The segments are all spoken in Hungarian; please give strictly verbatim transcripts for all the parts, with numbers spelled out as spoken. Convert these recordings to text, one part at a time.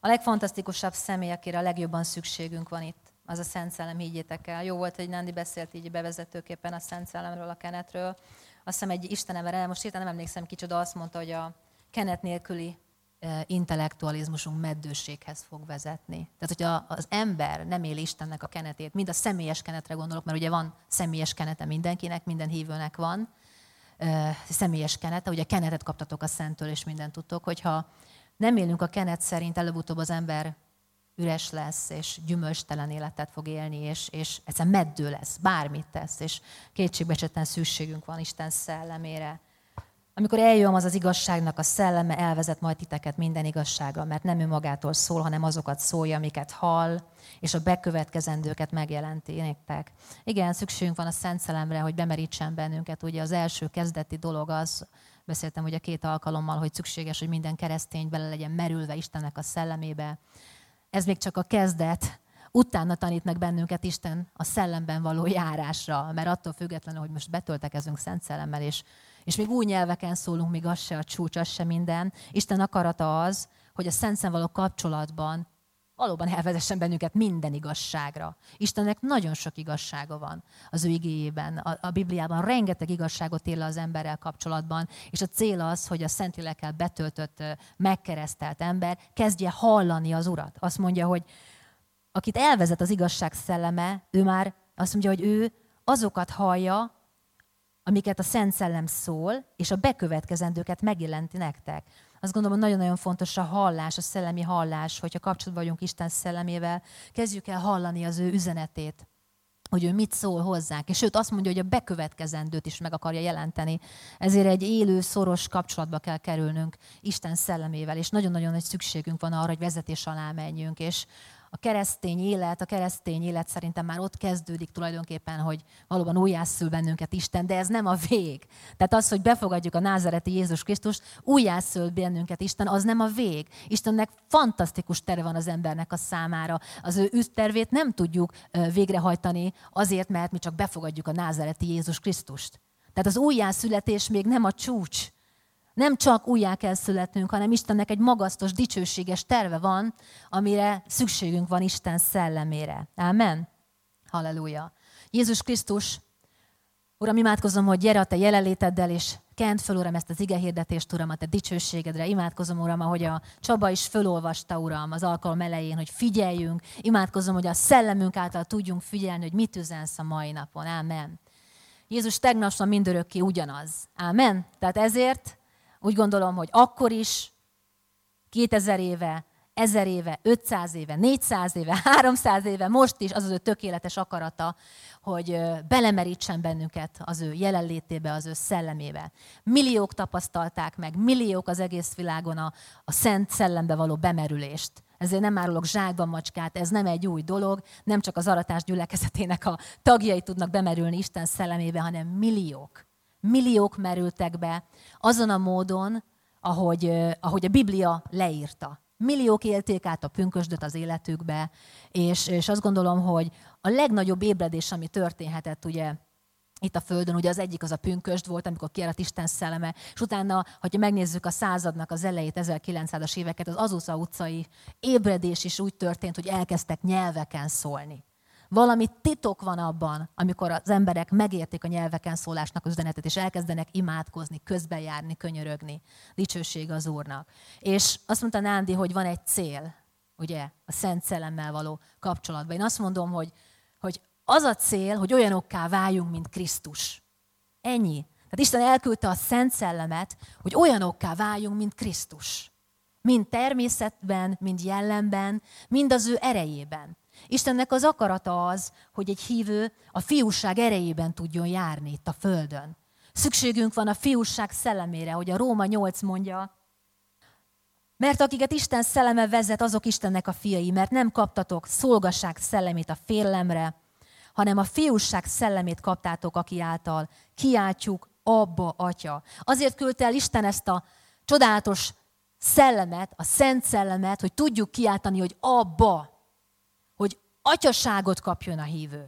A legfantasztikusabb személy, akire a legjobban szükségünk van itt, az a Szent Szellem, higgyétek el. Jó volt, hogy Nándi beszélt így bevezetőképpen a Szent Szellemről, a kenetről. Azt hiszem egy Istenemre, most hirtelen nem emlékszem kicsoda, azt mondta, hogy a kenet nélküli intellektualizmusunk meddőséghez fog vezetni. Tehát, hogy az ember nem éli Istennek a kenetét, mind a személyes kenetre gondolok, mert ugye van személyes kenete mindenkinek, minden hívőnek van személyes kenete, ugye kenetet kaptatok a Szenttől, és mindent tudtok, hogyha nem élünk a kenet szerint, előbb-utóbb az ember üres lesz, és gyümölcstelen életet fog élni, és, és egyszerűen meddő lesz, bármit tesz, és kétségbeesetten szükségünk van Isten szellemére. Amikor eljön az az igazságnak a szelleme, elvezet majd titeket minden igazságra, mert nem ő magától szól, hanem azokat szólja, amiket hall, és a bekövetkezendőket megjelenti nektek. Igen, szükségünk van a Szent Szellemre, hogy bemerítsen bennünket. Ugye az első kezdeti dolog az, beszéltem ugye két alkalommal, hogy szükséges, hogy minden keresztény bele legyen merülve Istennek a szellemébe. Ez még csak a kezdet. Utána tanít meg bennünket Isten a szellemben való járásra, mert attól függetlenül, hogy most betöltekezünk Szent Szellemmel, és, és még új nyelveken szólunk, még az se a csúcs, az se minden. Isten akarata az, hogy a Szent Szellemmel való kapcsolatban valóban elvezessen bennünket minden igazságra. Istennek nagyon sok igazsága van az ő igéjében. A, a Bibliában rengeteg igazságot él le az emberrel kapcsolatban, és a cél az, hogy a Szentlélekkel betöltött, megkeresztelt ember kezdje hallani az Urat. Azt mondja, hogy akit elvezet az igazság szelleme, ő már azt mondja, hogy ő azokat hallja, amiket a Szent Szellem szól, és a bekövetkezendőket megjelenti nektek. Azt gondolom, hogy nagyon-nagyon fontos a hallás, a szellemi hallás, hogyha kapcsolatban vagyunk Isten szellemével, kezdjük el hallani az ő üzenetét, hogy ő mit szól hozzánk. És sőt, azt mondja, hogy a bekövetkezendőt is meg akarja jelenteni. Ezért egy élő, szoros kapcsolatba kell kerülnünk Isten szellemével, és nagyon-nagyon nagy szükségünk van arra, hogy vezetés alá menjünk, és a keresztény élet, a keresztény élet szerintem már ott kezdődik tulajdonképpen, hogy valóban újjászül bennünket Isten, de ez nem a vég. Tehát az, hogy befogadjuk a názáreti Jézus Krisztust, újjászül bennünket Isten, az nem a vég. Istennek fantasztikus terve van az embernek a számára. Az ő ügytervét nem tudjuk végrehajtani azért, mert mi csak befogadjuk a názáreti Jézus Krisztust. Tehát az újjászületés még nem a csúcs. Nem csak újjá kell születnünk, hanem Istennek egy magasztos, dicsőséges terve van, amire szükségünk van Isten szellemére. Ámen? Halleluja. Jézus Krisztus, Uram, imádkozom, hogy gyere a Te jelenléteddel, és kent föl, Uram, ezt az igehirdetést, Uram, a Te dicsőségedre. Imádkozom, Uram, ahogy a Csaba is fölolvasta, Uram, az alkalom elején, hogy figyeljünk. Imádkozom, hogy a szellemünk által tudjunk figyelni, hogy mit üzensz a mai napon. Ámen. Jézus tegnap mindörökké ugyanaz. Ámen? Tehát ezért úgy gondolom, hogy akkor is, kétezer éve, ezer éve, ötszáz éve, négyszáz éve, háromszáz éve, most is az az ő tökéletes akarata, hogy belemerítsen bennünket az ő jelenlétébe, az ő szellemébe. Milliók tapasztalták meg, milliók az egész világon a, a Szent Szellembe való bemerülést. Ezért nem árulok zsákban macskát, ez nem egy új dolog, nem csak az aratás gyülekezetének a tagjai tudnak bemerülni Isten szellemébe, hanem milliók. Milliók merültek be azon a módon, ahogy, ahogy a Biblia leírta. Milliók élték át a pünkösdöt az életükbe, és, és azt gondolom, hogy a legnagyobb ébredés, ami történhetett ugye, itt a Földön, ugye az egyik az a pünkösd volt, amikor kiáradt Isten szelleme, és utána, hogyha megnézzük a századnak az elejét, ezerkilencszázas éveket, az Azusa utcai ébredés is úgy történt, hogy elkezdtek nyelveken szólni. Valami titok van abban, amikor az emberek megértik a nyelveken szólásnak az üzenetet, és elkezdenek imádkozni, közbejárni, könyörögni. Dicsőség az Úrnak. És azt mondta Nándi, hogy van egy cél, ugye, a Szent Szellemmel való kapcsolatban. Én azt mondom, hogy, hogy az a cél, hogy olyanokká váljunk, mint Krisztus. Ennyi. Tehát Isten elküldte a Szent Szellemet, hogy olyanokká váljunk, mint Krisztus. Mind természetben, mind jellemben, mind az ő erejében. Istennek az akarata az, hogy egy hívő a fiúság erejében tudjon járni itt a Földön. Szükségünk van a fiúság szellemére, hogy a Róma nyolc mondja, mert akiket Isten szelleme vezet, azok Istennek a fiai, mert nem kaptatok szolgasság szellemét a félelemre, hanem a fiúság szellemét kaptátok, aki által kiáltjuk, Abba, Atya. Azért küldte el Isten ezt a csodálatos szellemet, a Szent Szellemet, hogy tudjuk kiáltani, hogy Abba, hogy atyaságot kapjon a hívő. A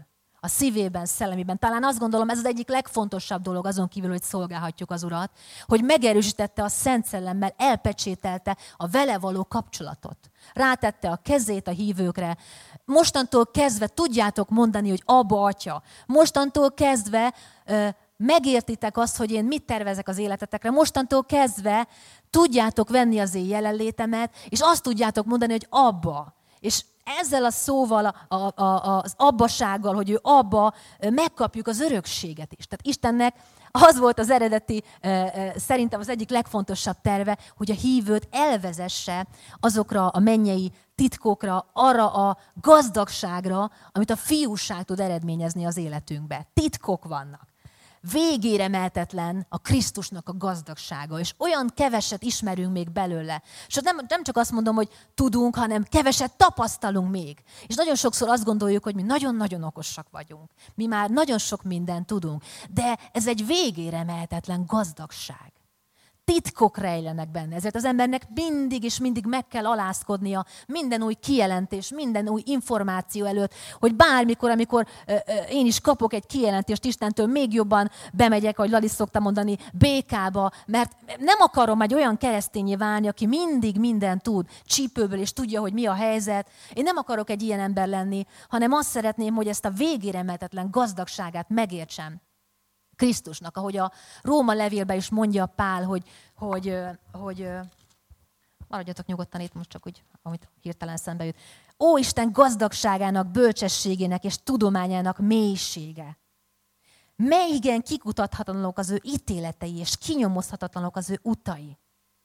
a szívében, szellemében. Talán azt gondolom, ez az egyik legfontosabb dolog azon kívül, hogy szolgálhatjuk az Urat, hogy megerősítette a Szent Szellemmel, elpecsételte a vele való kapcsolatot. Rátette a kezét a hívőkre. Mostantól kezdve tudjátok mondani, hogy Abba, Atya. Mostantól kezdve ö, megértitek azt, hogy én mit tervezek az életetekre. Mostantól kezdve tudjátok venni az én jelenlétemet, és azt tudjátok mondani, hogy Abba. És ezzel a szóval, a, a, a, az abbasággal, hogy ő abba, megkapjuk az örökséget is. Tehát Istennek az volt az eredeti, szerintem az egyik legfontosabb terve, hogy a hívőt elvezesse azokra a mennyei titkokra, arra a gazdagságra, amit a fiúság tud eredményezni az életünkbe. Titkok vannak. Végére mehetetlen a Krisztusnak a gazdagsága, és olyan keveset ismerünk még belőle. És nem, nem csak azt mondom, hogy tudunk, hanem keveset tapasztalunk még. És nagyon sokszor azt gondoljuk, hogy mi nagyon-nagyon okosak vagyunk. Mi már nagyon sok mindent tudunk, de ez egy végére mehetetlen gazdagság. Titkok rejlenek benne, ezért az embernek mindig és mindig meg kell alázkodnia minden új kijelentés, minden új információ előtt, hogy bármikor, amikor ö, ö, én is kapok egy kijelentést Istentől, még jobban bemegyek, ahogy Lali szokta mondani, békába, mert nem akarom egy olyan keresztényé válni, aki mindig mindent tud, csípőből, és tudja, hogy mi a helyzet. Én nem akarok egy ilyen ember lenni, hanem azt szeretném, hogy ezt a végére mehetetlen gazdagságát megértsem Krisztusnak, ahogy a Róma levélben is mondja Pál, hogy, hogy, hogy maradjatok nyugodtan itt most csak úgy, amit hirtelen szembe jut. Ó, Isten gazdagságának, bölcsességének és tudományának mélysége. Mely igen kikutathatatlanok az ő ítéletei, és kinyomozhatatlanok az ő utai.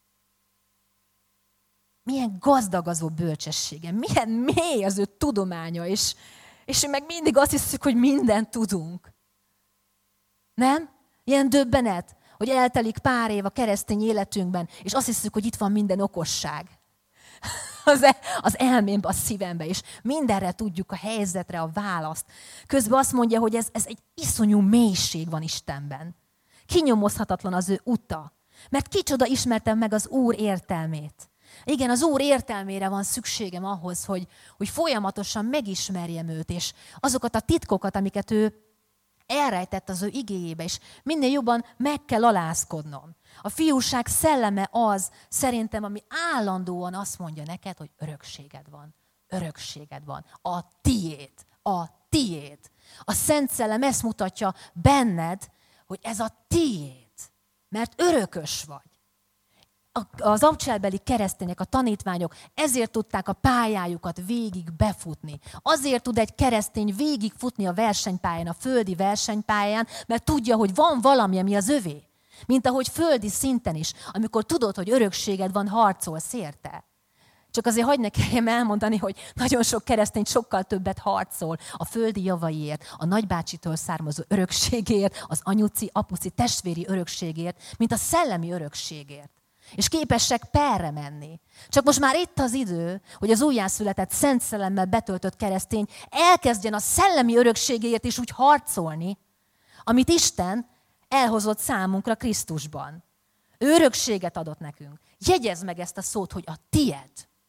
Milyen gazdag az ő bölcsessége, milyen mély az ő tudománya, és, és meg mindig azt hiszük, hogy mindent tudunk. Nem? Ilyen döbbenet, hogy eltelik pár év a keresztény életünkben, és azt hiszük, hogy itt van minden okosság. Az, az elmémbe, a szívembe, és mindenre tudjuk a helyzetre a választ. Közben azt mondja, hogy ez, ez egy iszonyú mélység van Istenben. Kinyomozhatatlan az ő uta. Mert kicsoda ismertem meg az Úr értelmét. Igen, az Úr értelmére van szükségem ahhoz, hogy, hogy folyamatosan megismerjem őt, és azokat a titkokat, amiket ő elrejtett az ő igéjébe, és minél jobban meg kell alázkodnom. A fiúság szelleme az, szerintem, ami állandóan azt mondja neked, hogy örökséged van. Örökséged van. A tiéd. A tiéd. A Szent Szellem ezt mutatja benned, hogy ez a tiéd. Mert örökös vagy. Az abcselbeli keresztények, a tanítványok ezért tudták a pályájukat végig befutni. Azért tud egy keresztény végig futni a versenypályán, a földi versenypályán, mert tudja, hogy van valami, ami az övé. Mint ahogy földi szinten is, amikor tudod, hogy örökséged van, harcolsz érte. Csak azért hagyd ne kelljen elmondani, hogy nagyon sok keresztény sokkal többet harcol a földi javaiért, a nagybácsitól származó örökségért, az anyuci, apuci, testvéri örökségért, mint a szellemi örökségért. És képesek perre menni. Csak most már itt az idő, hogy az újjászületett Szent Szellemmel betöltött keresztény elkezdjen a szellemi örökségéért is úgy harcolni, amit Isten elhozott számunkra Krisztusban. Ő örökséget adott nekünk. Jegyezd meg ezt a szót, hogy a tied.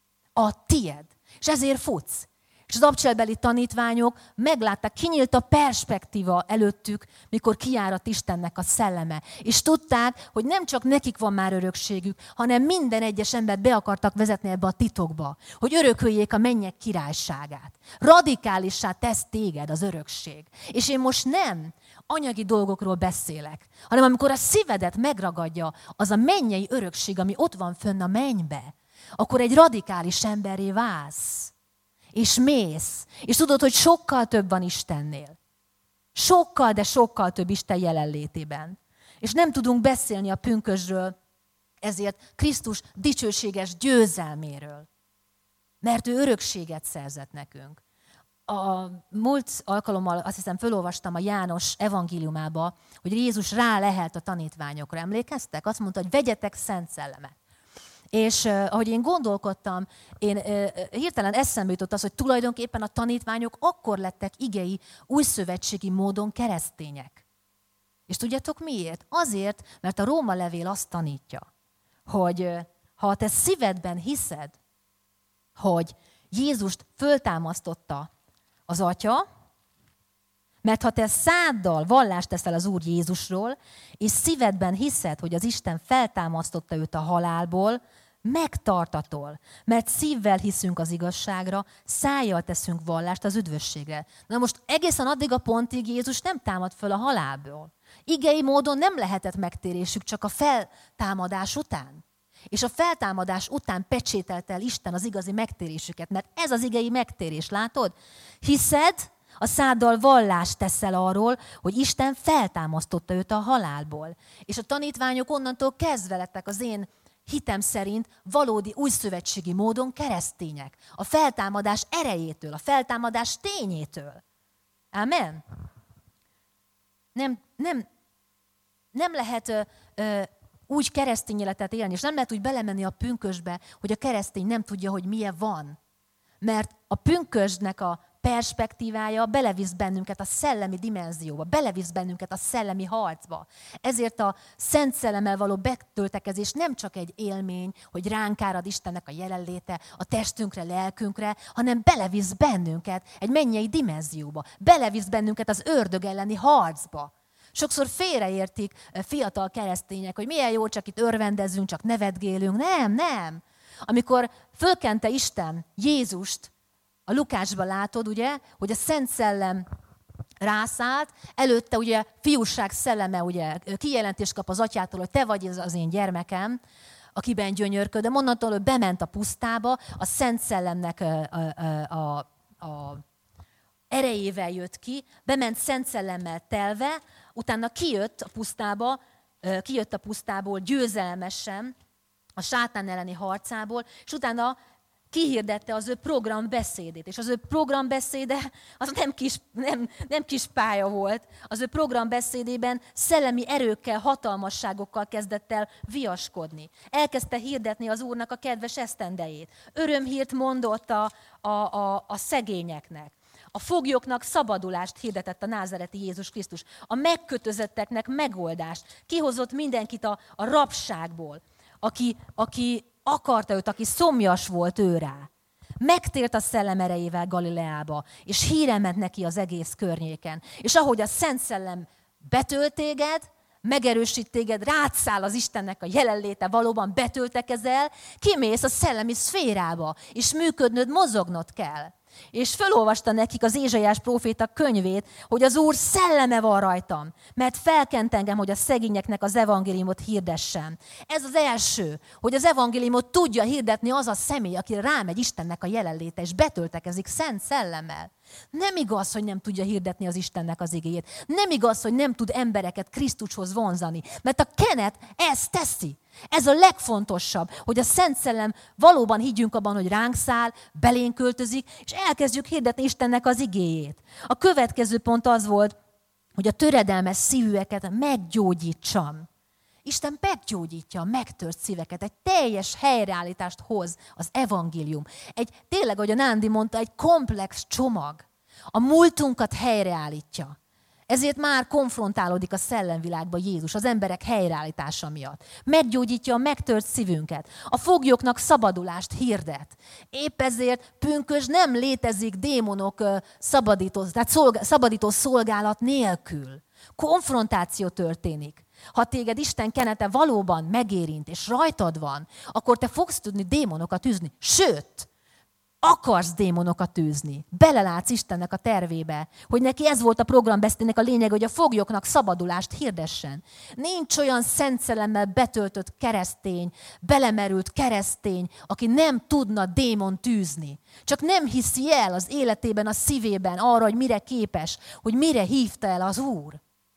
A tied. És ezért futsz. És az abcselbeli tanítványok meglátták, kinyílt a perspektíva előttük, mikor kiáradt Istennek a szelleme. És tudták, hogy nem csak nekik van már örökségük, hanem minden egyes embert be akartak vezetni ebbe a titokba, hogy örököljék a mennyek királyságát. Radikálissá tesz téged az örökség. És én most nem anyagi dolgokról beszélek, hanem amikor a szívedet megragadja az a mennyei örökség, ami ott van fönn a mennybe, akkor egy radikális emberré válsz. És mész, és tudod, hogy sokkal több van Istennél. Sokkal, de sokkal több Isten jelenlétében. És nem tudunk beszélni a pünkösdről, ezért Krisztus dicsőséges győzelméről. Mert ő örökséget szerzett nekünk. A múlt alkalommal azt hiszem fölolvastam a János evangéliumába, hogy Jézus rá lehelt a tanítványokra. Emlékeztek? Azt mondta, hogy vegyetek Szent Szellemet. És uh, ahogy én gondolkodtam, én uh, hirtelen eszembe jutott az, hogy tulajdonképpen a tanítványok akkor lettek igei, újszövetségi módon keresztények. És tudjátok miért? Azért, mert a Róma levél azt tanítja, hogy uh, ha te szívedben hiszed, hogy Jézust föltámasztotta az Atya, Mert ha te száddal vallást teszel az Úr Jézusról, és szívedben hiszed, hogy az Isten feltámasztotta őt a halálból, megtartatol, mert szívvel hiszünk az igazságra, szájjal teszünk vallást az üdvösségre. Na most egészen addig a pontig Jézus nem támad föl a halálból. Igei módon nem lehetett megtérésük csak a feltámadás után. És a feltámadás után pecsételte el Isten az igazi megtérésüket, mert ez az igei megtérés, látod? Hiszed, a száddal vallást teszel arról, hogy Isten feltámasztotta őt a halálból. És a tanítványok onnantól kezdve lettek az én hitem szerint valódi újszövetségi módon keresztények. A feltámadás erejétől, a feltámadás tényétől. Amen? Nem, nem, nem lehet ö, ö, úgy keresztény életet élni, és nem lehet úgy belemenni a pünkösdbe, hogy a keresztény nem tudja, hogy milyen van. Mert a pünkösdnek a perspektívája belevisz bennünket a szellemi dimenzióba, belevisz bennünket a szellemi harcba. Ezért a Szent Szellemmel való betöltekezés nem csak egy élmény, hogy ránk árad Istennek a jelenléte, a testünkre, lelkünkre, hanem belevisz bennünket egy mennyei dimenzióba, belevisz bennünket az ördög elleni harcba. Sokszor félreértik fiatal keresztények, hogy milyen jó, csak itt örvendezünk, csak nevetgélünk. Nem, nem. Amikor fölkente Isten Jézust, a Lukácsban látod, ugye, hogy a Szent Szellem rászállt, előtte ugye fiúság szelleme ugye kijelentést kap az atyától, hogy te vagy az én gyermekem, akiben gyönyörködöm. Onnantól, hogy bement a pusztába, a Szent Szellemnek a, a, a, a erejével jött ki, bement Szent Szellemmel telve, utána kijött a pusztába, kijött a pusztából győzelmesen, a sátán elleni harcából, és utána kihirdette az ő programbeszédét. És az ő programbeszéde az nem kis, nem, nem kis pálya volt. Az ő programbeszédében szellemi erőkkel, hatalmasságokkal kezdett el viaskodni. Elkezdte hirdetni az Úrnak a kedves esztendejét. Örömhírt mondott a, a, a, a szegényeknek. A foglyoknak szabadulást hirdetett a názareti Jézus Krisztus. A megkötözötteknek megoldást. Kihozott mindenkit a, a rabságból, aki, aki akarta őt, aki szomjas volt ő rá. Megtért a szellem erejével Galileába, és híre ment neki az egész környéken. És ahogy a Szent Szellem betölt téged, megerősít téged, rád száll az Istennek a jelenléte, valóban betöltekezel, kimész a szellemi szférába, és működnöd, mozognod kell. És fölolvasta nekik az Ézsaiás próféta könyvét, hogy az Úr szelleme van rajtam, mert felkent engem, hogy a szegényeknek az evangéliumot hirdessem. Ez az első, hogy az evangéliumot tudja hirdetni az a személy, aki rámegy Istennek a jelenléte, és betöltekezik Szent Szellemmel. Nem igaz, hogy nem tudja hirdetni az Istennek az igéjét. Nem igaz, hogy nem tud embereket Krisztushoz vonzani, mert a kenet ezt teszi. Ez a legfontosabb, hogy a Szent Szellem valóban higgyünk abban, hogy ránk száll, belénk költözik, és elkezdjük hirdetni Istennek az igéjét. A következő pont az volt, hogy a töredelmes szívűeket meggyógyítsam. Isten meggyógyítja a megtört szíveket, egy teljes helyreállítást hoz az evangélium. Egy, tényleg, ahogy a Nándi mondta, egy komplex csomag. A múltunkat helyreállítja. Ezért már konfrontálódik a szellemvilágba Jézus az emberek helyreállítása miatt. Meggyógyítja a megtört szívünket. A foglyoknak szabadulást hirdet. Épp ezért pünkösd nem létezik démonok szabadító, tehát szolg, szabadító szolgálat nélkül. Konfrontáció történik. Ha téged Isten kenete valóban megérint, és rajtad van, akkor te fogsz tudni démonokat űzni. Sőt, akarsz démonokat űzni. Belelátsz Istennek a tervébe, hogy neki ez volt a programbeszédnek a lényeg, hogy a foglyoknak szabadulást hirdessen. Nincs olyan Szent Szellemmel betöltött keresztény, belemerült keresztény, aki nem tudna démont űzni. Csak nem hiszi el az életében, a szívében arra, hogy mire képes, hogy mire hívta el az Úr.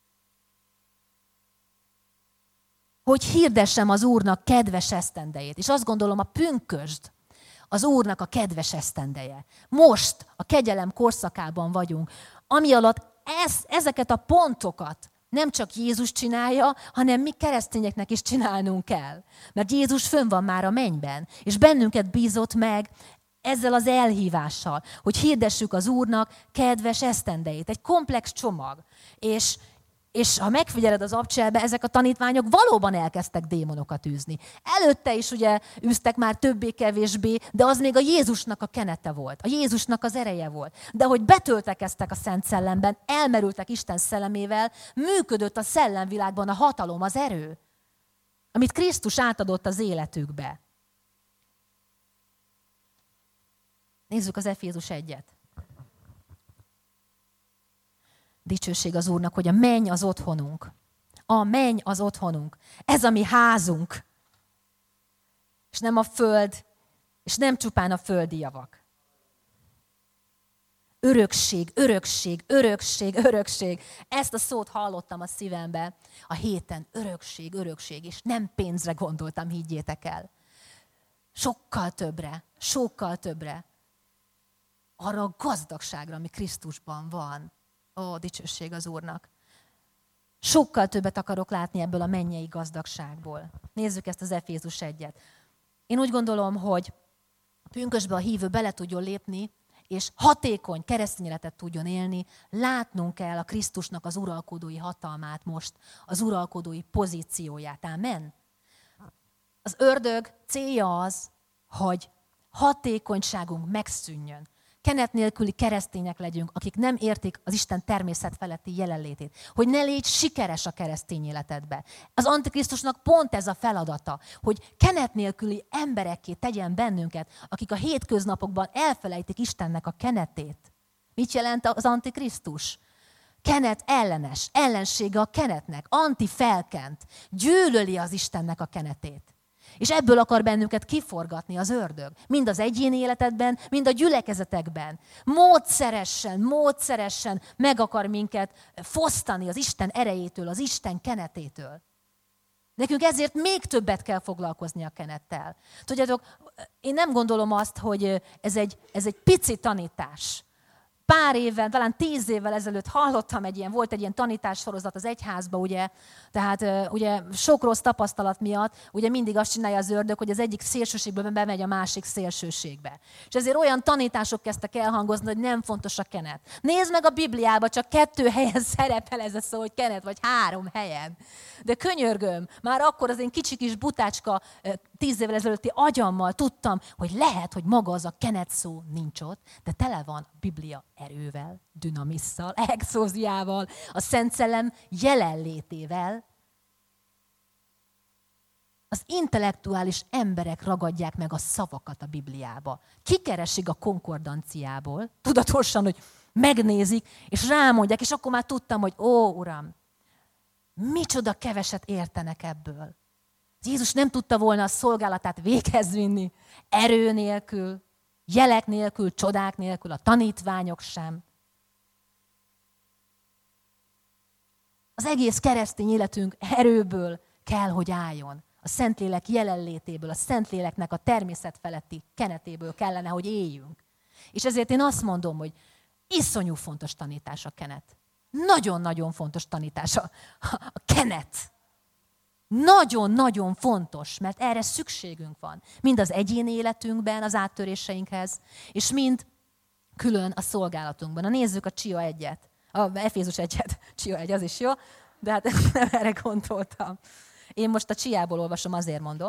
Hogy hirdessem az Úrnak kedves esztendejét. És azt gondolom, a pünkösd az Úrnak a kedves esztendeje. Most a kegyelem korszakában vagyunk, ami alatt ez, ezeket a pontokat nem csak Jézus csinálja, hanem mi keresztényeknek is csinálnunk kell. Mert Jézus fönn van már a mennyben, és bennünket bízott meg ezzel az elhívással, hogy hirdessük az Úrnak kedves esztendejét. Egy komplex csomag. És És ha megfigyeled az abcselbe, ezek a tanítványok valóban elkezdtek démonokat űzni. Előtte is ugye űztek már többé-kevésbé, de az még a Jézusnak a kenete volt. A Jézusnak az ereje volt. De hogy betöltekeztek a Szent Szellemben, elmerültek Isten szellemével, működött a szellemvilágban a hatalom, az erő, amit Krisztus átadott az életükbe. Nézzük az Efézus egyet. Dicsőség az Úrnak, hogy a menny az otthonunk. A menny az otthonunk. Ez a mi házunk. És nem a föld, és nem csupán a földi javak. Örökség, örökség, örökség, örökség. Ezt a szót hallottam a szívembe a héten. Örökség, örökség. És nem pénzre gondoltam, higgyétek el. Sokkal többre, sokkal többre. Arra a gazdagságra, ami Krisztusban van. Ó, dicsőség az Úrnak. Sokkal többet akarok látni ebből a mennyei gazdagságból. Nézzük ezt az Efézus egyet. Én úgy gondolom, hogy pünkösdbe a hívő bele tudjon lépni, és hatékony keresztény életet tudjon élni, látnunk kell a Krisztusnak az uralkodói hatalmát most, az uralkodói pozícióját. Amen? Az ördög célja az, hogy hatékonyságunk megszűnjön. Kenet nélküli keresztények legyünk, akik nem értik az Isten természet feletti jelenlétét. Hogy ne légy sikeres a keresztény életedbe. Az Antikrisztusnak pont ez a feladata, hogy kenet nélküli emberekké tegyen bennünket, akik a hétköznapokban elfelejtik Istennek a kenetét. Mit jelent az Antikrisztus? Kenet ellenes, ellensége a kenetnek, anti-felkent, gyűlöli az Istennek a kenetét. És ebből akar bennünket kiforgatni az ördög. Mind az egyéni életedben, mind a gyülekezetekben. Módszeresen, módszeresen meg akar minket fosztani az Isten erejétől, az Isten kenetétől. Nekünk ezért még többet kell foglalkozni a kenettel. Tudjátok, én nem gondolom azt, hogy ez egy, ez egy pici tanítás. Pár évvel, talán tíz évvel ezelőtt hallottam egy ilyen, volt egy ilyen tanítássorozat az egyházba, ugye, tehát uh, ugye sok rossz tapasztalat miatt, ugye mindig azt csinálja az ördög, hogy az egyik szélsőségből bemegy a másik szélsőségbe. És ezért olyan tanítások kezdtek elhangozni, hogy nem fontos a kenet. Nézd meg a Bibliában, csak kettő helyen szerepel ez a szó, hogy kenet, vagy három helyen. De könyörgöm, már akkor az én kicsi kis butácska tíz évvel ezelőtti agyammal tudtam, hogy lehet, hogy maga az a kenet szó nincs ott, de tele van a Biblia erővel, dinamisszal, exóziával, a Szent Szellem jelenlétével. Az intellektuális emberek ragadják meg a szavakat a Bibliába. Kikeresik a konkordanciából, tudatosan, hogy megnézik, és rámondják, és akkor már tudtam, hogy ó, Uram, micsoda keveset értenek ebből. Jézus nem tudta volna a szolgálatát véghez vinni, erő nélkül, jelek nélkül, csodák nélkül, a tanítványok sem. Az egész keresztény életünk erőből kell, hogy álljon. A Szentlélek jelenlétéből, a Szentléleknek a természet feletti kenetéből kellene, hogy éljünk. És ezért én azt mondom, hogy iszonyú fontos tanítás a kenet. Nagyon-nagyon fontos tanítás a, a kenet. Nagyon-nagyon fontos, mert erre szükségünk van. Mind az egyéni életünkben, az áttöréseinkhez, és mind külön a szolgálatunkban. Na nézzük a Csia egyet. A Efézus egyet. Csia egy, az is jó, de hát nem erre gondoltam. Én most a Csiából olvasom, azért mondom.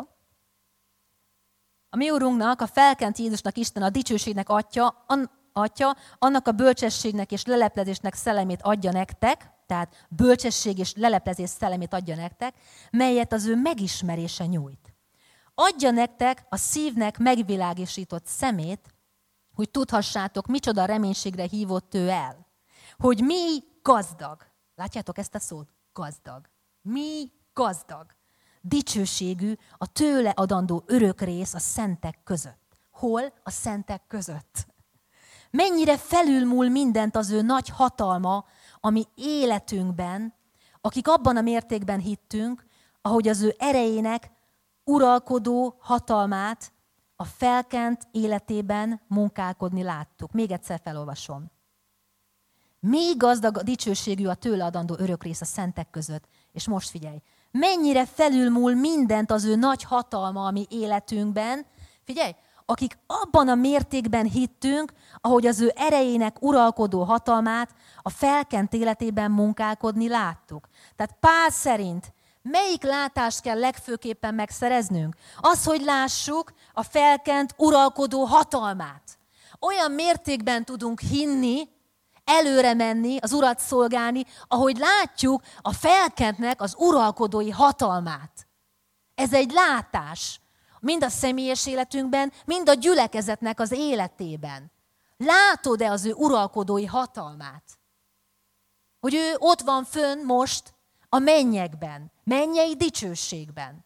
A mi Urunknak, a felkent Jézusnak Isten, a dicsőségnek atya, an, atya, annak a bölcsességnek és leleplezésnek szellemét adja nektek, tehát bölcsesség és leleplezés szellemét adja nektek, melyet az ő megismerése nyújt. Adja nektek a szívnek megvilágosított szemét, hogy tudhassátok, micsoda reménységre hívott ő el. Hogy mi gazdag. Látjátok ezt a szót? Gazdag. Mi gazdag. Dicsőségű a tőle adandó örök rész a szentek között. Hol? A szentek között. Mennyire felülmúl mindent az ő nagy hatalma, ami életünkben, akik abban a mértékben hittünk, ahogy az ő erejének uralkodó hatalmát a felkent életében munkálkodni láttuk. Még egyszer felolvasom. Mi gazdag a dicsőségű a tőle adandó örök rész a szentek között. És most figyelj, mennyire felülmúl mindent az ő nagy hatalma, ami életünkben, figyelj, akik abban a mértékben hittünk, ahogy az ő erejének uralkodó hatalmát a felkent életében munkálkodni láttuk. Tehát Pál szerint melyik látást kell legfőképpen megszereznünk? Az, hogy lássuk a felkent uralkodó hatalmát. Olyan mértékben tudunk hinni, előre menni, az Urat szolgálni, ahogy látjuk a felkentnek az uralkodói hatalmát. Ez egy látás, mind a személyes életünkben, mind a gyülekezetnek az életében. Látod-e az ő uralkodói hatalmát? Hogy ő ott van fönn most a mennyekben, mennyei dicsőségben.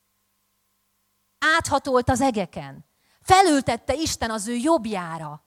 Áthatolt az egeken. Felültette Isten az ő jobbjára.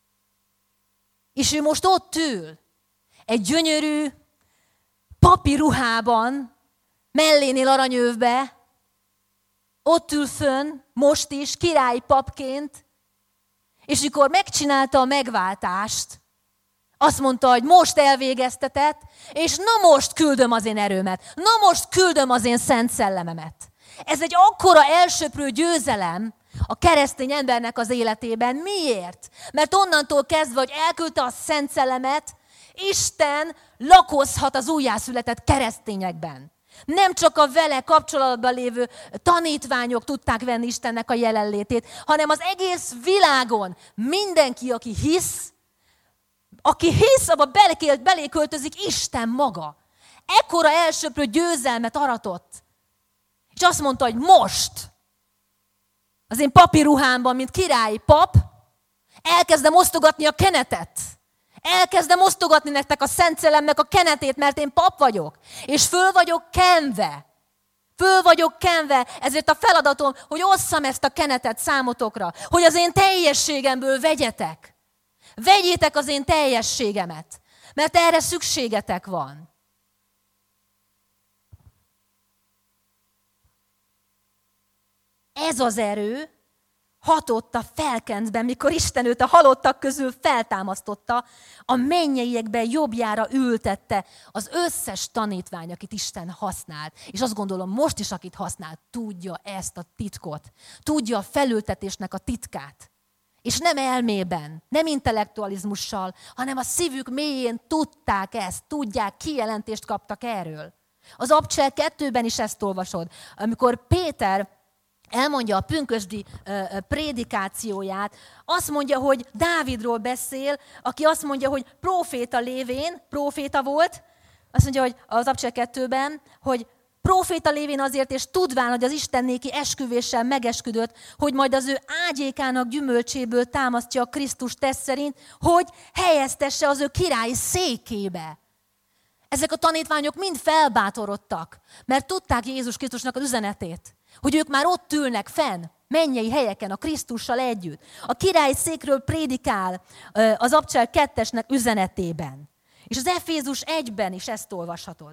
És ő most ott ül, egy gyönyörű papi ruhában, mellénél aranyövbe, ott ül fönn, most is, királyi papként, és mikor megcsinálta a megváltást, azt mondta, hogy most elvégeztetett, és na most küldöm az én erőmet, na most küldöm az én szent szellememet. Ez egy akkora elsöprő győzelem a keresztény embernek az életében. Miért? Mert onnantól kezdve, hogy elküldte a szent szellemet, Isten lakozhat az újjászületett keresztényekben. Nem csak a vele kapcsolatban lévő tanítványok tudták venni Istennek a jelenlétét, hanem az egész világon mindenki, aki hisz, aki hisz, abba belé költözik Isten maga. Ekkora elsöprő győzelmet aratott. És azt mondta, hogy most, az én papi ruhámban, mint királyi pap, elkezdem osztogatni a kenetet. Elkezdem osztogatni nektek a Szent Szellemnek a kenetét, mert én pap vagyok. És föl vagyok kenve. Föl vagyok kenve, ezért a feladatom, hogy osszam ezt a kenetet számotokra. Hogy az én teljességemből vegyetek. Vegyétek az én teljességemet. Mert erre szükségetek van. Ez az erő hatott a felkentben, mikor Isten őt a halottak közül feltámasztotta, a mennyeiekben jobbjára ültette az összes tanítvány, akit Isten használt. És azt gondolom, most is, akit használ, tudja ezt a titkot. Tudja a felültetésnek a titkát. És nem elmében, nem intellektualizmussal, hanem a szívük mélyén tudták ezt, tudják, kijelentést kaptak erről. Az Abcsel kettőben is ezt olvasod, amikor Péter elmondja a pünkösdi prédikációját, azt mondja, hogy Dávidról beszél, aki azt mondja, hogy próféta lévén, próféta volt, azt mondja, hogy az Abcsel kettőben, hogy próféta lévén azért, és tudván, hogy az istennéki esküvéssel megesküdött, hogy majd az ő ágyékának gyümölcséből támasztja a Krisztus test szerint, hogy helyeztesse az ő királyi székébe. Ezek a tanítványok mind felbátorodtak, mert tudták Jézus Krisztusnak az üzenetét. Hogy ők már ott ülnek fenn, mennyei helyeken, a Krisztussal együtt. A királyi székről prédikál az Abcsel kettesnek üzenetében. És az Efézus egyben is ezt olvashatod.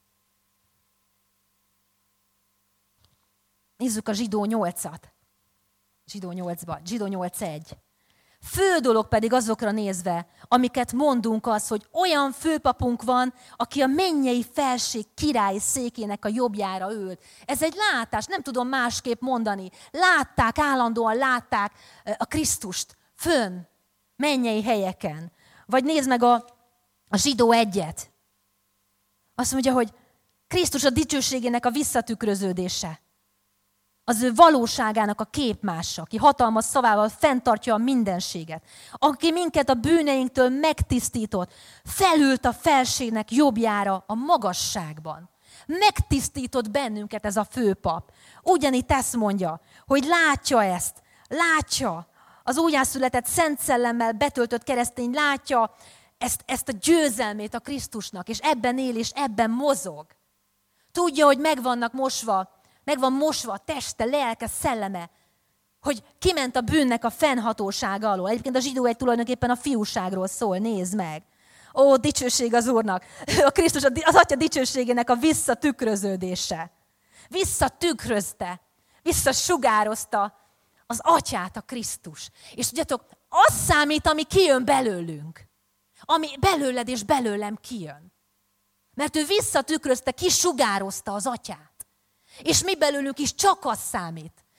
Nézzük a Zsidó nyolcat. Zsidó nyolcba, Zsidó nyolc egy. Fő dolog pedig azokra nézve, amiket mondunk az, hogy olyan főpapunk van, aki a mennyei felség királyi székének a jobbjára ült. Ez egy látás, nem tudom másképp mondani. Látták, állandóan látták a Krisztust fönn, mennyei helyeken. Vagy nézd meg a, a Zsidó egyet. Azt mondja, hogy Krisztus a dicsőségének a visszatükröződése. Az ő valóságának a képmása, aki hatalmas szavával fenntartja a mindenséget, aki minket a bűneinktől megtisztított, felült a felségnek jobbjára a magasságban. Megtisztított bennünket ez a főpap. Ugyanígy ezt mondja, hogy látja ezt, látja az újjászületett Szent Szellemmel betöltött keresztény, látja ezt, ezt a győzelmét a Krisztusnak, és ebben él, és ebben mozog. Tudja, hogy meg vannak mosva, meg van mosva a teste, lelke, szelleme, hogy kiment a bűnnek a fennhatósága alól. Egyébként a Zsidó egy tulajdonképpen a fiúságról szól, nézd meg. Ó, dicsőség az Úrnak. A Krisztus az Atya dicsőségének a visszatükröződése. Visszatükrözte, visszasugározta az Atyát a Krisztus. És tudjátok, az számít, ami kijön belőlünk. Ami belőled és belőlem kijön. Mert ő visszatükrözte, kisugározta az Atyát. És mi belőlünk is csak az számít.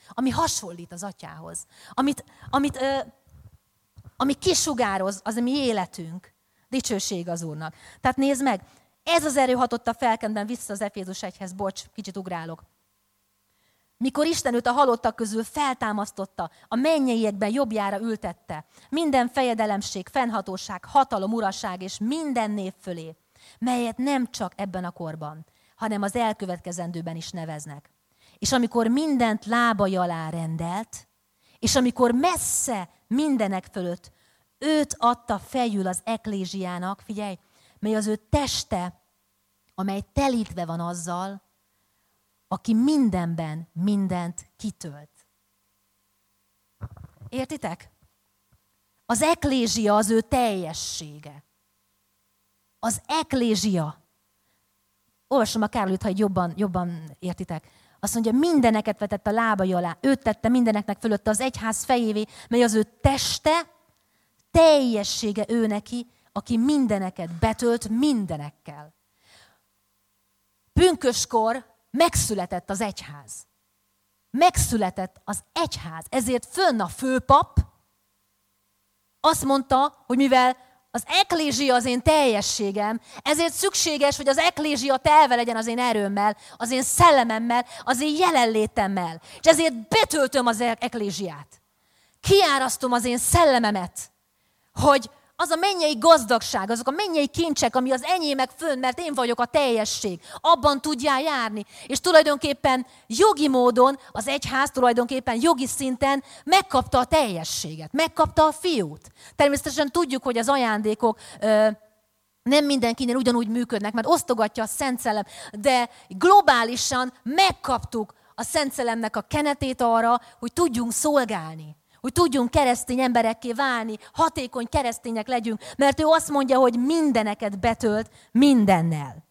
ami hasonlít az atyához, amit, amit, ö, ami kisugároz az a mi életünk. Dicsőség az Úrnak. Tehát nézd meg, ez az erő hatott a felkenben vissza az Efézus egyhez, bocs, kicsit ugrálok. Mikor Isten őt a halottak közül feltámasztotta, a mennyeiekben jobbjára ültette, minden fejedelemség, fennhatóság, hatalom, uraság és minden név fölé, melyet nem csak ebben a korban, hanem az elkövetkezendőben is neveznek. És amikor mindent lábai alá rendelt, és amikor messze mindenek fölött őt adta fejül az eklézsiának, figyelj, mely az ő teste, amely telítve van azzal, aki mindenben mindent kitölt. Értitek? Az eklézsia az ő teljessége. Az eklézsia. Olvasom a Károlyt, ha jobban, jobban értitek. Azt mondja, mindeneket vetett a lábai alá, őt tette mindeneknek fölötte az egyház fejévé, mely az ő teste, teljessége ő neki, aki mindeneket betölt mindenekkel. Pünköskor megszületett az egyház. Megszületett az egyház. Ezért fönn a főpap azt mondta, hogy mivel az eklézsia az én teljességem, ezért szükséges, hogy az eklézsia telve legyen az én erőmmel, az én szellememmel, az én jelenlétemmel. És ezért betöltöm az eklézsiát. Kiárasztom az én szellememet, hogy az a mennyei gazdagság, azok a mennyei kincsek, ami az enyémek fönn, mert én vagyok a teljesség, abban tudjál járni. És tulajdonképpen jogi módon az egyház tulajdonképpen jogi szinten megkapta a teljességet, megkapta a fiút. Természetesen tudjuk, hogy az ajándékok ö, nem mindenkinél ugyanúgy működnek, mert osztogatja a Szent Szellem, de globálisan megkaptuk a Szent Szellemnek a kenetét arra, hogy tudjunk szolgálni. Hogy tudjunk keresztény emberekké válni, hatékony keresztények legyünk, mert ő azt mondja, hogy mindeneket betölt mindennel.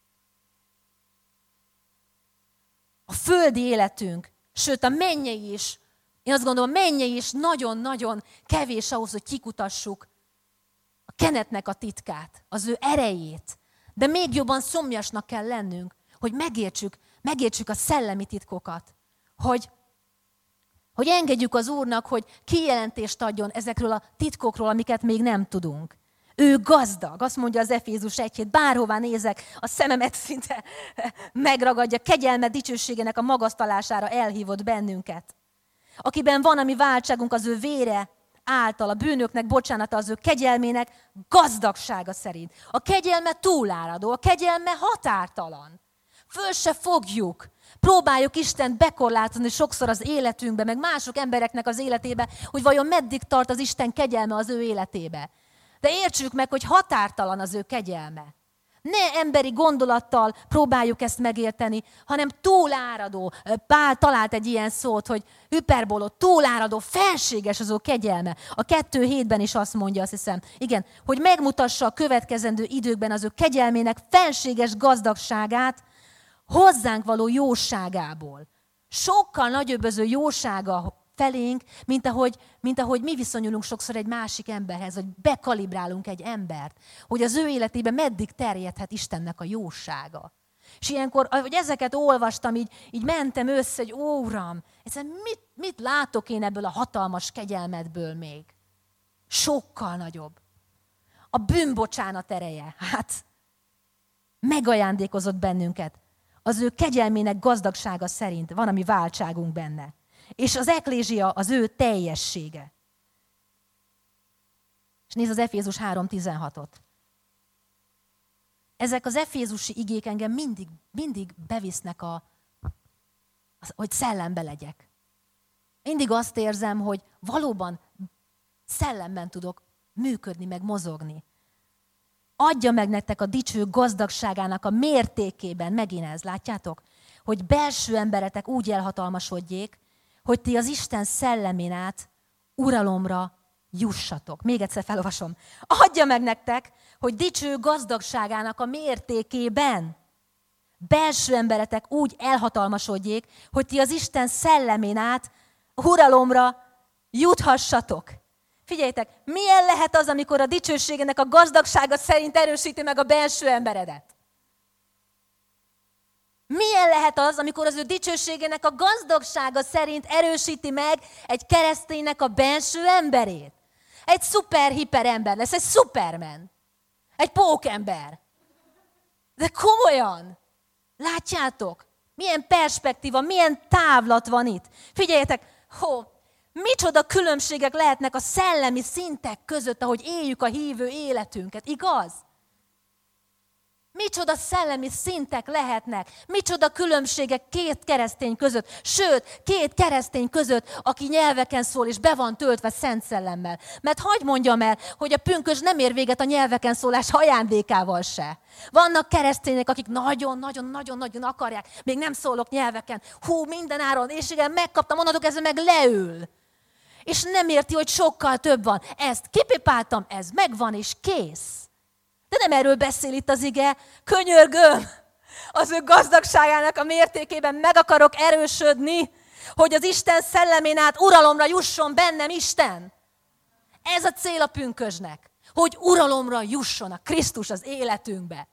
A földi életünk, sőt a mennyei is, én azt gondolom, a mennyei is nagyon-nagyon kevés ahhoz, hogy kikutassuk a kenetnek a titkát, az ő erejét. De még jobban szomjasnak kell lennünk, hogy megértsük, megértsük a szellemi titkokat, hogy Hogy engedjük az Úrnak, hogy kijelentést adjon ezekről a titkokról, amiket még nem tudunk. Ő gazdag, azt mondja az Efézus egy hét, bárhová nézek, a szememet szinte megragadja, kegyelme dicsőségének a magasztalására elhívott bennünket. Akiben van a mi váltságunk az ő vére által, a bűnöknek bocsánata az ő kegyelmének gazdagsága szerint. A kegyelme túláradó, a kegyelme határtalan. Föl se fogjuk. Próbáljuk Istent bekorlátozni sokszor az életünkbe, meg mások embereknek az életébe, hogy vajon meddig tart az Isten kegyelme az ő életébe. De értsük meg, hogy határtalan az ő kegyelme. Ne emberi gondolattal próbáljuk ezt megérteni, hanem túláradó. Pál talált egy ilyen szót, hogy hyperboló, túláradó, felséges az ő kegyelme. A kettő hétben is azt mondja, azt hiszem, igen, hogy megmutassa a következendő időkben az ő kegyelmének felséges gazdagságát, hozzánk való jóságából. Sokkal nagyobb az ő jósága felénk, mint ahogy, mint ahogy mi viszonyulunk sokszor egy másik emberhez, vagy bekalibrálunk egy embert, hogy az ő életében meddig terjedhet Istennek a jósága. És ilyenkor, ahogy ezeket olvastam, így, így mentem össze, hogy ó, Uram, mit, mit látok én ebből a hatalmas kegyelmedből még? Sokkal nagyobb. A bűnbocsánat ereje, hát megajándékozott bennünket. Az ő kegyelmének gazdagsága szerint van a mi váltságunk benne. És az eklézsia az ő teljessége. És nézd az Efézus három tizenhatot. Ezek az efézusi igék engem mindig, mindig bevisznek, a, az, hogy szellembe legyek. Mindig azt érzem, hogy valóban szellemben tudok működni, meg mozogni. Adja meg nektek a dicső gazdagságának a mértékében, megint ez, látjátok? Hogy belső emberetek úgy elhatalmasodjék, hogy ti az Isten szellemén át uralomra jussatok. Még egyszer felolvasom. Adja meg nektek, hogy dicső gazdagságának a mértékében belső emberetek úgy elhatalmasodjék, hogy ti az Isten szellemén át uralomra juthassatok. Figyeljétek, milyen lehet az, amikor a dicsőségének a gazdagsága szerint erősíti meg a belső emberedet? Milyen lehet az, amikor az ő dicsőségének a gazdagsága szerint erősíti meg egy kereszténynek a belső emberét? Egy szuper-hiper ember lesz, egy szupermen. Egy pókember. De komolyan, látjátok? Milyen perspektíva, milyen távlat van itt. Figyeljetek, hó, micsoda különbségek lehetnek a szellemi szintek között, ahogy éljük a hívő életünket, igaz? Micsoda szellemi szintek lehetnek, micsoda különbségek két keresztény között, sőt, két keresztény között, aki nyelveken szól és be van töltve Szent Szellemmel. Mert hadd mondjam el, hogy a pünkösd nem ér véget a nyelveken szólás ajándékával se. Vannak keresztények, akik nagyon-nagyon-nagyon-nagyon akarják, még nem szólok nyelveken, hú, minden áron, és igen, megkaptam, onnantól kezdve meg leül. És nem érti, hogy sokkal több van. Ezt kipipáltam, ez megvan és kész. De nem erről beszél itt az ige, könyörgöm, az ő gazdagságának a mértékében meg akarok erősödni, hogy az Isten szellemén át uralomra jusson bennem Isten. Ez a cél a pünkösdnek, hogy uralomra jusson a Krisztus az életünkbe.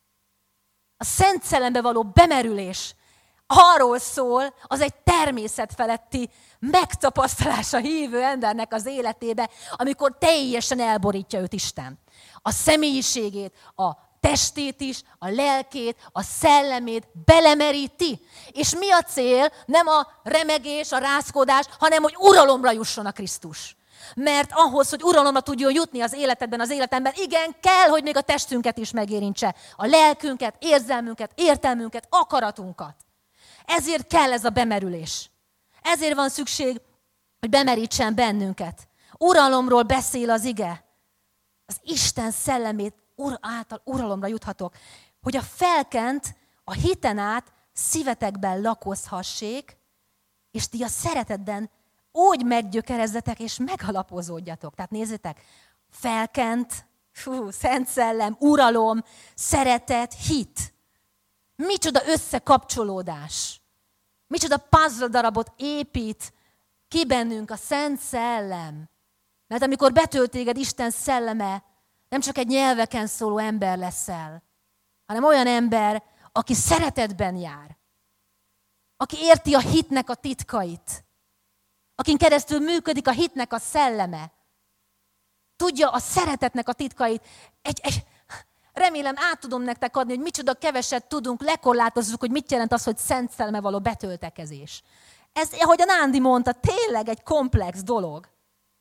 A Szent Szellembe való bemerülés arról szól, az egy természetfeletti megtapasztalás a hívő embernek az életébe, amikor teljesen elborítja őt Isten. A személyiségét, a testét is, a lelkét, a szellemét belemeríti. És mi a cél? Nem a remegés, a rázkodás, hanem hogy uralomra jusson a Krisztus. Mert ahhoz, hogy uralomra tudjon jutni az életedben, az életemben, igen, kell, hogy még a testünket is megérintse. A lelkünket, érzelmünket, értelmünket, akaratunkat. Ezért kell ez a bemerülés. Ezért van szükség, hogy bemerítsen bennünket. Uralomról beszél az ige. Az Isten szellemét ur, által uralomra juthatok, hogy a felkent a hiten át szívetekben lakozhassék, és ti a szeretetben úgy meggyökerezzetek és megalapozódjatok. Tehát nézzétek, felkent, fú, Szent Szellem, uralom, szeretet, hit. Micsoda összekapcsolódás. Micsoda puzzle darabot épít ki bennünk a Szent Szellem. Mert amikor betölt téged Isten szelleme, nem csak egy nyelveken szóló ember leszel, hanem olyan ember, aki szeretetben jár. Aki érti a hitnek a titkait. Akin keresztül működik a hitnek a szelleme. Tudja a szeretetnek a titkait. Egy, egy, remélem át tudom nektek adni, hogy micsoda keveset tudunk, lekorlátozzuk, hogy mit jelent az, hogy Szent Szelleme való betöltekezés. Ez, ahogy a Nándi mondta, tényleg egy komplex dolog.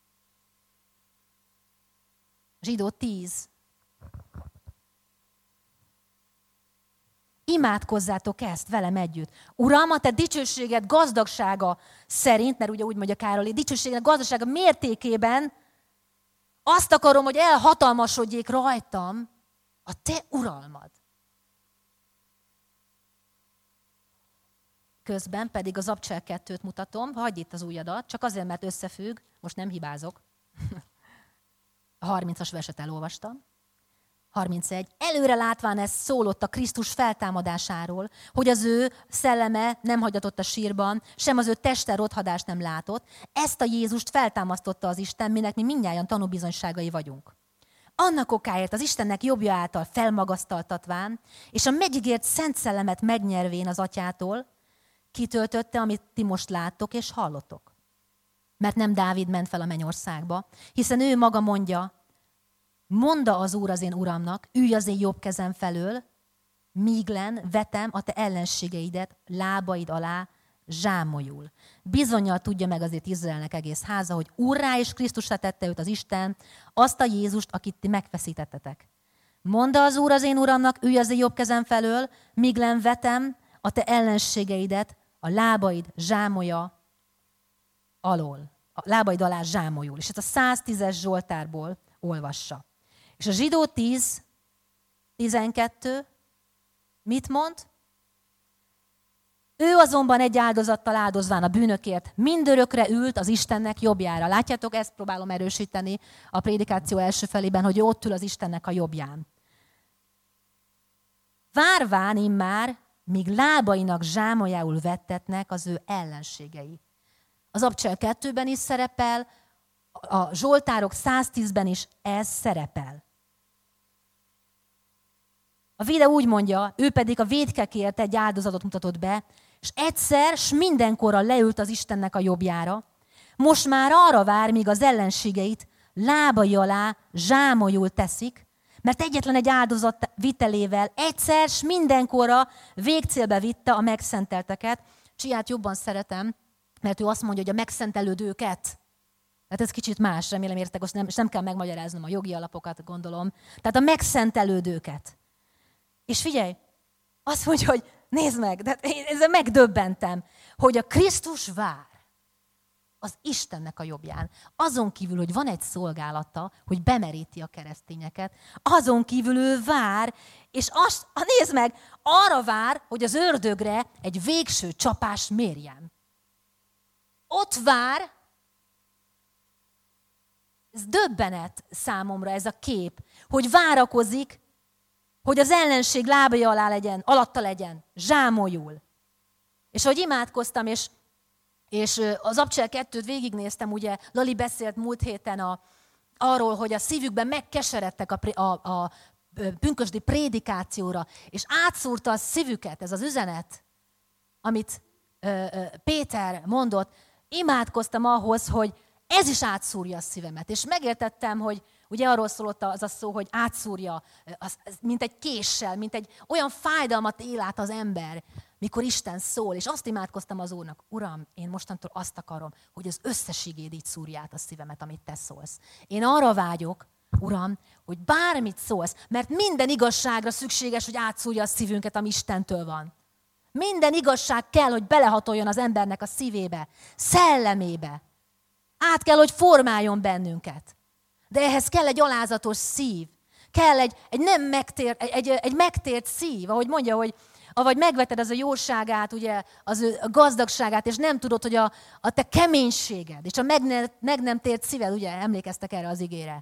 Zsidó tíz. Imádkozzátok ezt velem együtt. Uram, a te dicsőséged gazdagsága szerint, mert ugye úgy mondja Károly, dicsőséged gazdagsága mértékében azt akarom, hogy elhatalmasodjék rajtam a te uralmad. Közben pedig az Abcsel kettőt mutatom, hagyj itt az ujjadat, csak azért, mert összefügg, most nem hibázok. A harmincas verset elolvastam. harmincegy. Előre látván ezt szólott a Krisztus feltámadásáról, hogy az ő szelleme nem hagyatott a sírban, sem az ő teste rothadást nem látott. Ezt a Jézust feltámasztotta az Isten, minek mi mindnyájan tanúbizonyságai vagyunk. Annak okáért az Istennek jobbja által felmagasztaltatván, és a megígért Szent Szellemet megnyervén az Atyától, kitöltötte, amit ti most láttok és hallottok. Mert nem Dávid ment fel a mennyországba, hiszen ő maga mondja, mondta az Úr az én Uramnak, ülj az én jobb kezem felől, míglen vetem a te ellenségeidet lábaid alá zsámolyul. Bizonnyal tudja meg azért Izraelnek egész háza, hogy Úrrá és Krisztusra tette őt az Isten, azt a Jézust, akit ti megfeszítettetek. Mondta az Úr az én Uramnak, ülj az én jobb kezem felől, míglen vetem a te ellenségeidet a lábaid zsámolya alól. A lábaid alá zsámolyul. És ezt a száztízes Zsoltárból olvassa. És a Zsidó tíz, tizenkettő mit mond? Ő azonban egy áldozattal áldozván a bűnökért mindörökre ült az Istennek jobbjára. Látjátok, ezt próbálom erősíteni a prédikáció első felében, hogy ott ül az Istennek a jobbján. Várván immár, míg lábainak zsámolyául vettetnek az ő ellenségei. Az Abcsel kettőben is szerepel, a Zsoltárok száztízben is ez szerepel. A Vide úgy mondja, ő pedig a vétkekért egy áldozatot mutatott be, és egyszer, s mindenkorra leült az Istennek a jobbjára. Most már arra vár, míg az ellenségeit lábai alá zsámolyul teszik, mert egyetlen egy áldozat vitelével egyszer, s mindenkorra végcélbe vitte a megszentelteket. Csiát jobban szeretem, mert ő azt mondja, hogy a megszentelődőket. Tehát ez kicsit más, remélem értek, most nem, és nem kell megmagyaráznom a jogi alapokat, gondolom. Tehát a megszentelődőket. És figyelj, azt mondja, hogy nézd meg, de én ezzel megdöbbentem, hogy a Krisztus vár az Istennek a jobbján. Azon kívül, hogy van egy szolgálata, hogy bemeríti a keresztényeket, azon kívül ő vár, és azt, nézd meg, arra vár, hogy az ördögre egy végső csapás mérjen. Ott vár, ez döbbenet számomra ez a kép, hogy várakozik, hogy az ellenség lábai alá legyen, alatta legyen, zsámolyul. És ahogy imádkoztam, és, és az Abcsel kettőt végignéztem, ugye Lali beszélt múlt héten a, arról, hogy a szívükben megkeseredtek a, a, a pünkösdi prédikációra, és átszúrta a szívüket ez az üzenet, amit ö, ö, Péter mondott, imádkoztam ahhoz, hogy ez is átszúrja a szívemet. És megértettem, hogy ugye arról szólott az a szó, hogy átszúrja, az, mint egy késsel, mint egy olyan fájdalmat él át az ember, mikor Isten szól. És azt imádkoztam az Úrnak, Uram, én mostantól azt akarom, hogy az összes igéd így szúrja át a szívemet, amit te szólsz. Én arra vágyok, Uram, hogy bármit szólsz, mert minden igazságra szükséges, hogy átszúrja a szívünket, ami Istentől van. Minden igazság kell, hogy belehatoljon az embernek a szívébe, szellemébe. Át kell, hogy formáljon bennünket. De ehhez kell egy alázatos szív. Kell egy, egy nem megtért, egy, egy megtért szív, ahogy mondja, hogy avagy megveted az a jóságát, ugye, az ő a gazdagságát, és nem tudod, hogy a, a te keménységed, és a meg, ne, meg nem tért szíved, ugye, emlékeztek erre az igére.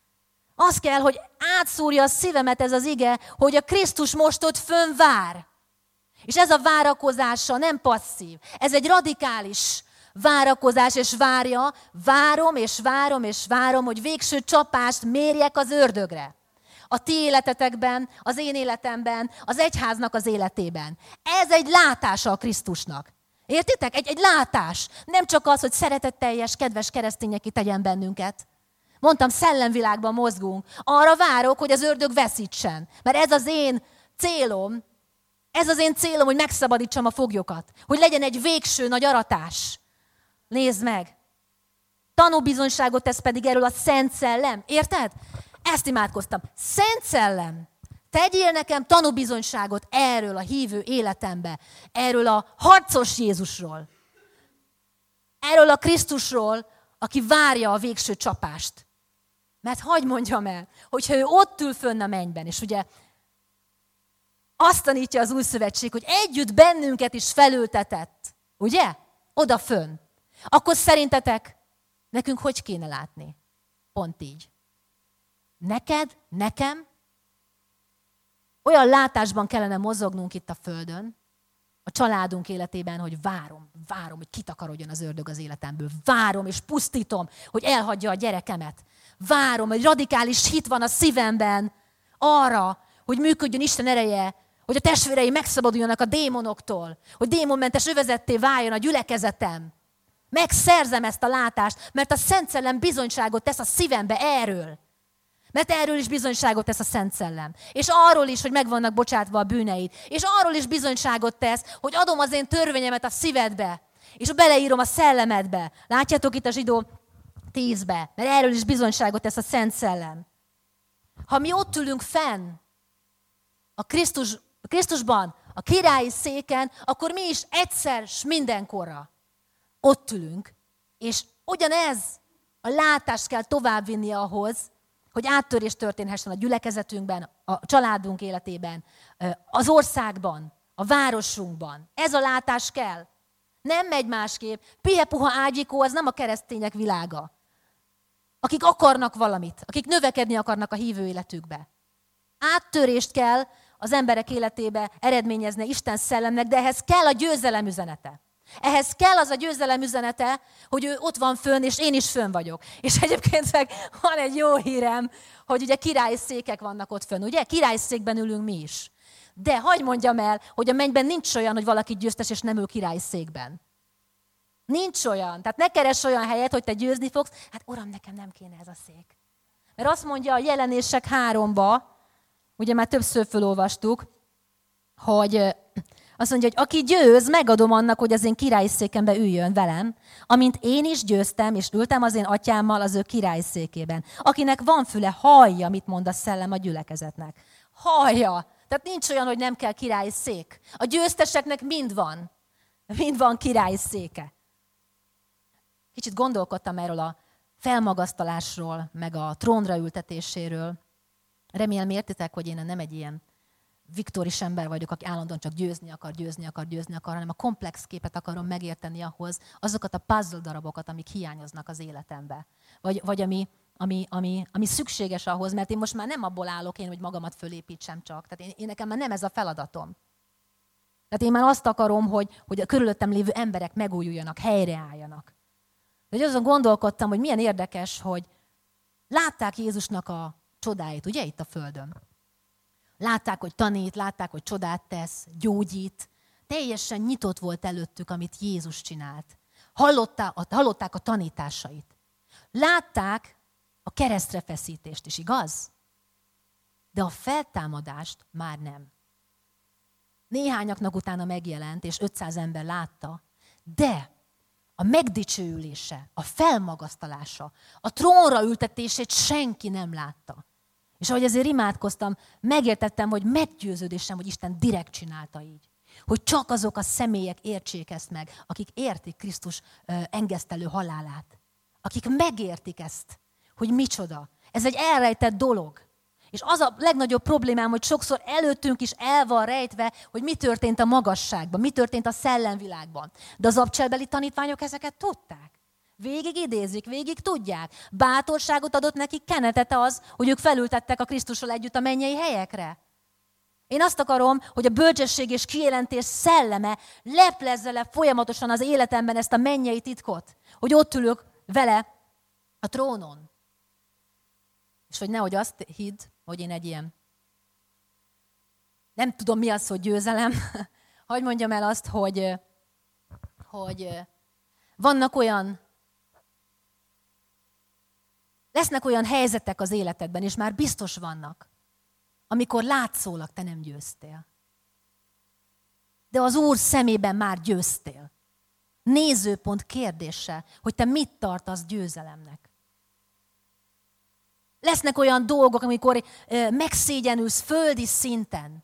Az kell, hogy átszúrja a szívemet ez az ige, hogy a Krisztus most ott fönn vár. És ez a várakozása nem passzív. Ez egy radikális várakozás, és várja, várom, és várom, és várom, hogy végső csapást mérjek az ördögre. A ti életetekben, az én életemben, az egyháznak az életében. Ez egy látása a Krisztusnak. Értitek? Egy, egy látás. Nem csak az, hogy szeretetteljes, kedves keresztények ki tegyen bennünket. Mondtam, szellemvilágban mozgunk. Arra várok, hogy az ördög veszítsen. Mert ez az én célom, ez az én célom, hogy megszabadítsam a foglyokat. Hogy legyen egy végső nagy aratás. Nézd meg! Tanúbizonyságot tesz pedig erről a Szent Szellem. Érted? Ezt imádkoztam. Szent Szellem, tegyél nekem tanúbizonyságot erről a hívő életembe. Erről a harcos Jézusról. Erről a Krisztusról, aki várja a végső csapást. Mert hadd mondjam el, hogyha ő ott ül fönn a mennyben, és ugye azt tanítja az Új Szövetség, hogy együtt bennünket is felültetett. Ugye? Oda fönn. Akkor szerintetek nekünk hogy kéne látni? Pont így. Neked, nekem olyan látásban kellene mozognunk itt a földön, a családunk életében, hogy várom, várom, hogy kitakarodjon az ördög az életemből. Várom és pusztítom, hogy elhagyja a gyerekemet. Várom, hogy radikális hit van a szívemben arra, hogy működjön Isten ereje, hogy a testvérei megszabaduljanak a démonoktól, hogy démonmentes övezetté váljon a gyülekezetem. Megszerzem ezt a látást, mert a Szent Szellem bizonyságot tesz a szívembe erről. Mert erről is bizonyságot tesz a Szent Szellem. És arról is, hogy meg vannak bocsátva a bűneid. És arról is bizonyságot tesz, hogy adom az én törvényemet a szívedbe. És beleírom a szellemedbe. Látjátok itt a Zsidó tízbe, mert erről is bizonyságot tesz a Szent Szellem. Ha mi ott ülünk fenn, a, Krisztus, a Krisztusban, a királyi széken, akkor mi is egyszer s mindenkorra ott ülünk. És ugyanez a látást kell továbbvinni ahhoz, hogy áttörés történhessen a gyülekezetünkben, a családunk életében, az országban, a városunkban. Ez a látás kell. Nem megy másképp. Pihe-puha ágyikó, az nem a keresztények világa. Akik akarnak valamit, akik növekedni akarnak a hívő életükbe. Áttörést kell az emberek életébe eredményezni Isten szellemnek, de ehhez kell a győzelem üzenete. Ehhez kell az a győzelem üzenete, hogy ő ott van fönn, és én is fönn vagyok. És egyébként meg van egy jó hírem, hogy ugye királyi székek vannak ott fönn, ugye? Királyi székben ülünk mi is. De hadd mondjam el, hogy a mennyben nincs olyan, hogy valaki győztes, és nem ül királyi székben. Nincs olyan. Tehát ne keress olyan helyet, hogy te győzni fogsz. Hát uram, nekem nem kéne ez a szék. Mert azt mondja a Jelenések háromba, ugye már többször felolvastuk, hogy azt mondja, hogy aki győz, megadom annak, hogy az én királyi székembe üljön velem, amint én is győztem, és ültem az én atyámmal az ő királyi székében. Akinek van füle, hallja, mit mond a szellem a gyülekezetnek. Hallja. Tehát nincs olyan, hogy nem kell királyi szék. A győzteseknek mind van. Mind van királyi széke. Kicsit gondolkodtam erről a felmagasztalásról, meg a trónra ültetéséről. Remélem értitek, hogy én nem egy ilyen viktoris ember vagyok, aki állandóan csak győzni akar, győzni akar, győzni akar, hanem a komplex képet akarom megérteni ahhoz, azokat a puzzle darabokat, amik hiányoznak az életembe. Vagy, vagy ami, ami, ami, ami szükséges ahhoz, mert én most már nem abból állok én, hogy magamat fölépítsem csak. Tehát én, én nekem már nem ez a feladatom. Tehát én már azt akarom, hogy, hogy a körülöttem lévő emberek megújuljanak, helyreálljanak. De azon gondolkodtam, hogy milyen érdekes, hogy látták Jézusnak a csodáit, ugye itt a földön. Látták, hogy tanít, látták, hogy csodát tesz, gyógyít. Teljesen nyitott volt előttük, amit Jézus csinált. Hallották, hallották a tanításait. Látták a keresztre feszítést is, igaz? De a feltámadást már nem. Néhányaknak utána megjelent, és ötszáz ember látta, de a megdicsőülése, a felmagasztalása, a trónra ültetését senki nem látta. És ahogy ezért imádkoztam, megértettem, hogy meggyőződésem, hogy Isten direkt csinálta így. Hogy csak azok a személyek értsék ezt meg, akik értik Krisztus engesztelő halálát. Akik megértik ezt, hogy micsoda. Ez egy elrejtett dolog. És az a legnagyobb problémám, hogy sokszor előttünk is el van rejtve, hogy mi történt a magasságban, mi történt a szellemvilágban. De az abcselbeli tanítványok ezeket tudták. Végig idézik, végig tudják. Bátorságot adott nekik Kenetet az, hogy ők felültettek a Krisztussal együtt a mennyei helyekre. Én azt akarom, hogy a bölcsesség és kijelentés szelleme leplezze le folyamatosan az életemben ezt a mennyei titkot, hogy ott ülök vele a trónon. És hogy nehogy azt hidd, hogy én egy ilyen, nem tudom mi az, hogy győzelem, hadd mondjam el azt, hogy, hogy vannak olyan, lesznek olyan helyzetek az életedben, és már biztos vannak, amikor látszólag te nem győztél. De az Úr szemében már győztél. Nézőpont kérdése, hogy te mit tartasz győzelemnek. Lesznek olyan dolgok, amikor megszégyenülsz földi szinten.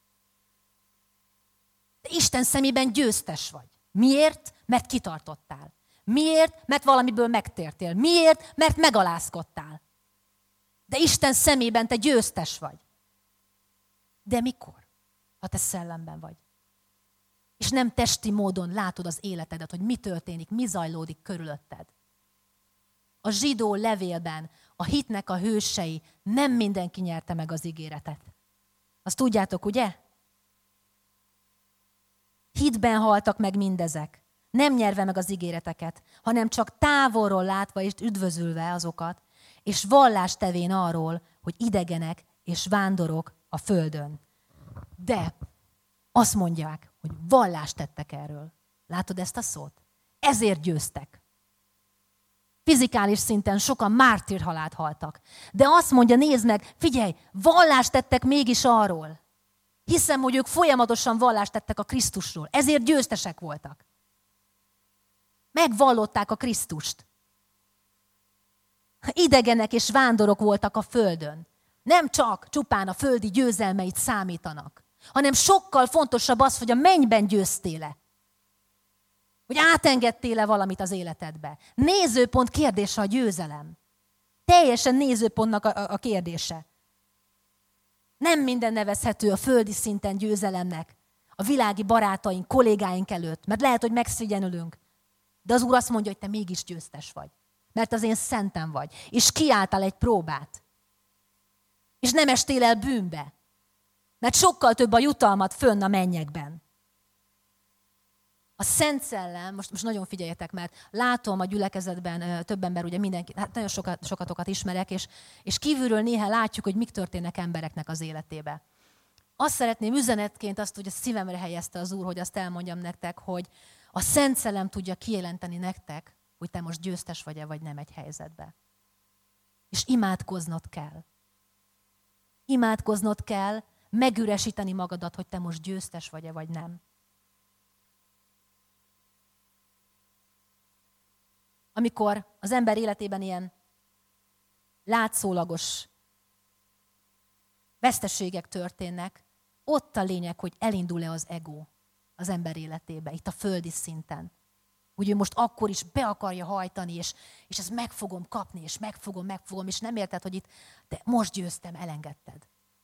De Isten szemében győztes vagy. Miért? Mert kitartottál. Miért? Mert valamiből megtértél. Miért? Mert megalázkodtál. De Isten szemében te győztes vagy. De mikor? Ha te szellemben vagy. És nem testi módon látod az életedet, hogy mi történik, mi zajlódik körülötted. A zsidó levélben a hitnek a hősei nem mindenki nyerte meg az ígéretet. Azt tudjátok, ugye? Hitben haltak meg mindezek. Nem nyerve meg az ígéreteket, hanem csak távolról látva és üdvözülve azokat, és vallást tevén arról, hogy idegenek és vándorok a földön. De azt mondják, hogy vallást tettek erről. Látod ezt a szót? Ezért győztek. Fizikális szinten sokan mártírhalált haltak. De azt mondja, nézd meg, figyelj, vallást tettek mégis arról. Hiszem, hogy ők folyamatosan vallást tettek a Krisztusról. Ezért győztesek voltak. Megvallották a Krisztust. Idegenek és vándorok voltak a földön. Nem csak csupán a földi győzelmeit számítanak, hanem sokkal fontosabb az, hogy a mennyben győztél-e. Hogy átengedtél-e valamit az életedbe. Nézőpont kérdése a győzelem. Teljesen nézőpontnak a, a kérdése. Nem minden nevezhető a földi szinten győzelemnek, a világi barátaink, kollégáink előtt, mert lehet, hogy megszégyenülünk. De az Úr azt mondja, hogy te mégis győztes vagy. Mert az én szentem vagy. És kiálltál egy próbát. És nem estél el bűnbe. Mert sokkal több a jutalmat fönn a mennyekben. A Szent Szellem, most, most nagyon figyeljetek, mert látom a gyülekezetben több ember, ugye mindenki, hát nagyon sokat, sokatokat ismerek, és, és kívülről néha látjuk, hogy mik történnek embereknek az életébe. Azt szeretném üzenetként, azt ugye szívemre helyezte az Úr, hogy azt elmondjam nektek, hogy a Szent Szellem tudja kijelenteni nektek, hogy te most győztes vagy-e, vagy nem egy helyzetbe. És imádkoznod kell. Imádkoznod kell, megüresíteni magadat, hogy te most győztes vagy-e, vagy nem. Amikor az ember életében ilyen látszólagos veszteségek történnek, ott a lényeg, hogy elindul-e az ego az ember életébe, itt a földi szinten. Hogy ő most akkor is be akarja hajtani, és, és ezt meg fogom kapni, és megfogom, megfogom, és nem érted, hogy itt, de most győztem, elengedted.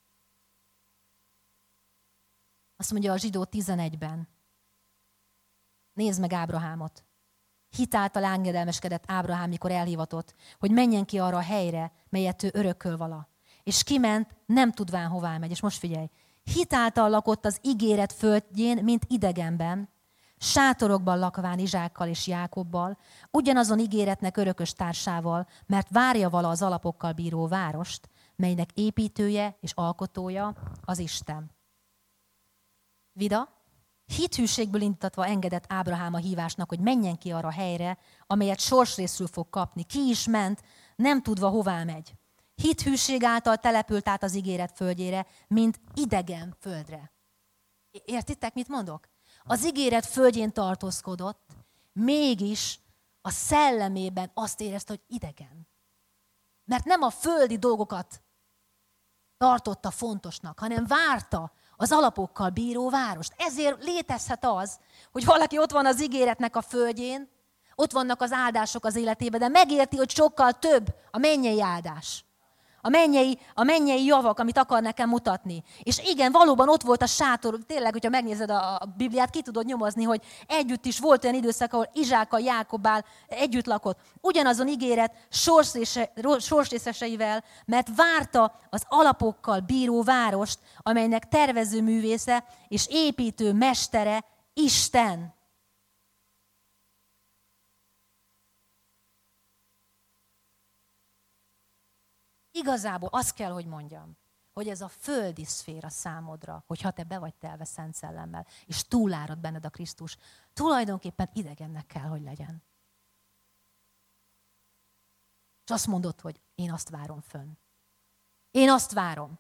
Azt mondja a Zsidó tizenegyben. Nézd meg Ábrahámot. Hit által engedelmeskedett Ábrahám, mikor elhivatott, hogy menjen ki arra a helyre, melyet ő örököl vala. És kiment, nem tudván hová megy. És most figyelj, hit által lakott az ígéret földjén, mint idegenben, sátorokban lakván Izsákkal és Jákobbal, ugyanazon ígéretnek örökös társával, mert várja vala az alapokkal bíró várost, melynek építője és alkotója az Isten. Vida? Hithűségből indítatva engedett Ábrahám a hívásnak, hogy menjen ki arra a helyre, amelyet sorsrészül fog kapni. Ki is ment, nem tudva hová megy. Hithűség által települt át az ígéret földjére, mint idegen földre. Értitek, mit mondok? Az ígéret földjén tartózkodott, mégis a szellemében azt érezte, hogy idegen. Mert nem a földi dolgokat tartotta fontosnak, hanem várta az alapokkal bíró várost. Ezért létezhet az, hogy valaki ott van az ígéretnek a földjén, ott vannak az áldások az életében, de megérti, hogy sokkal több a mennyei áldás. A mennyei, a mennyei javak, amit akar nekem mutatni. És igen, valóban ott volt a sátor, tényleg, hogyha megnézed a, a Bibliát, ki tudod nyomozni, hogy együtt is volt olyan időszak, ahol Izsákkal, Jákobbál együtt lakott. Ugyanazon ígéret sorsrészeseivel, mert várta az alapokkal bíró várost, amelynek tervező művésze és építő mestere Isten. Igazából azt kell, hogy mondjam, hogy ez a földi szféra számodra, hogyha te be vagy telve Szent Szellemmel, és túlárad benned a Krisztus, tulajdonképpen idegennek kell, hogy legyen. És azt mondod, hogy én azt várom fönn. Én azt várom.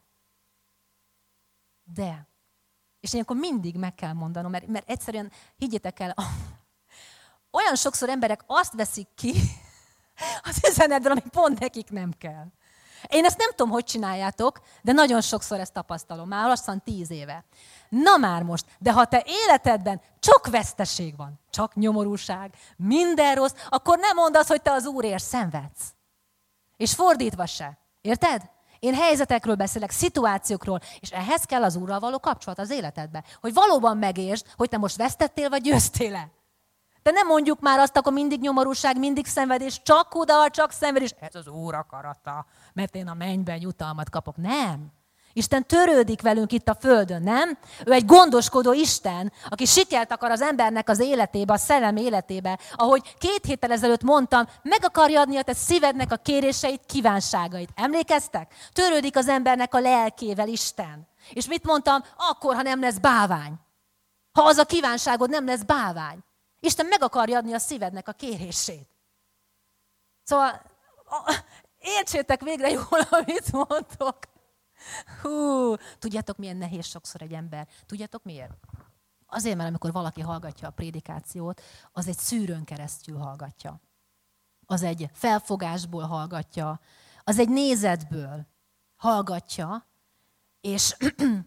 De, és ilyenkor mindig meg kell mondanom, mert, mert egyszerűen, higgyétek el, olyan sokszor emberek azt veszik ki az üzenetből, ami pont nekik nem kell. Én ezt nem tudom, hogy csináljátok, de nagyon sokszor ezt tapasztalom, már lassan tíz éve. Na már most, de ha te életedben csak veszteség van, csak nyomorúság, minden rossz, akkor nem mondd azt, hogy te az Úrért szenvedsz. És fordítva se. Érted? Én helyzetekről beszélek, szituációkról, és ehhez kell az Úrral való kapcsolat az életedbe. Hogy valóban megértsd, hogy te most vesztettél, vagy győztél-e. De nem mondjuk már azt, akkor mindig nyomorúság, mindig szenvedés, csak kudarc, csak szenvedés. Ez az Úr akarata, mert én a mennyben jutalmat kapok. Nem. Isten törődik velünk itt a földön, nem? Ő egy gondoskodó Isten, aki sikert akar az embernek az életébe, a szellem életébe. Ahogy két héttel ezelőtt mondtam, meg akarja adni a te szívednek a kéréseit, kívánságait. Emlékeztek? Törődik az embernek a lelkével Isten. És mit mondtam? Akkor, ha nem lesz bávány. Ha az a kívánságod nem lesz bávány. Isten meg akarja adni a szívednek a kérését. Szóval értsétek végre jól, amit mondtok. Hú, tudjátok, milyen nehéz sokszor egy ember? Tudjátok miért? Azért, mert amikor valaki hallgatja a prédikációt, az egy szűrőn keresztül hallgatja. Az egy felfogásból hallgatja, az egy nézetből hallgatja, és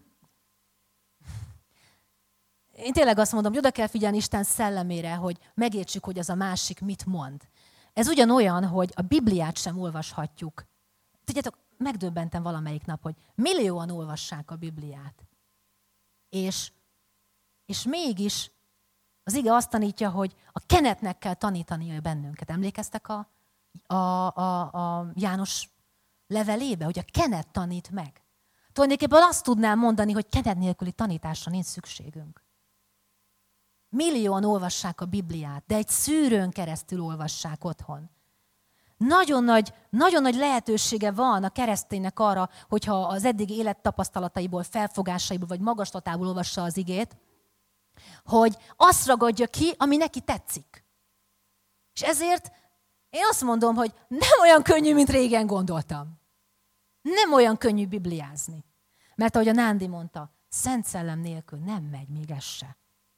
én tényleg azt mondom, hogy oda kell figyelni Isten szellemére, hogy megértsük, hogy az a másik mit mond. Ez ugyanolyan, hogy a Bibliát sem olvashatjuk. Tudjátok, megdöbbentem valamelyik nap, hogy millióan olvassák a Bibliát. És, és mégis az ige azt tanítja, hogy a kenetnek kell tanítania bennünket. Emlékeztek a, a, a, a János levelébe, hogy a kenet tanít meg. Tulajdonképpen azt tudnám mondani, hogy kenet nélküli tanításra nincs szükségünk. millióan olvassák a Bibliát, de egy szűrőn keresztül olvassák otthon. Nagyon nagy, nagyon nagy lehetősége van a kereszténynek arra, hogyha az eddigi élettapasztalataiból, felfogásaiból vagy magaslatából olvassa az igét, hogy azt ragadja ki, ami neki tetszik. És ezért én azt mondom, hogy nem olyan könnyű, mint régen gondoltam. Nem olyan könnyű bibliázni. Mert ahogy a Nándi mondta, Szent Szellem nélkül nem megy még ez se.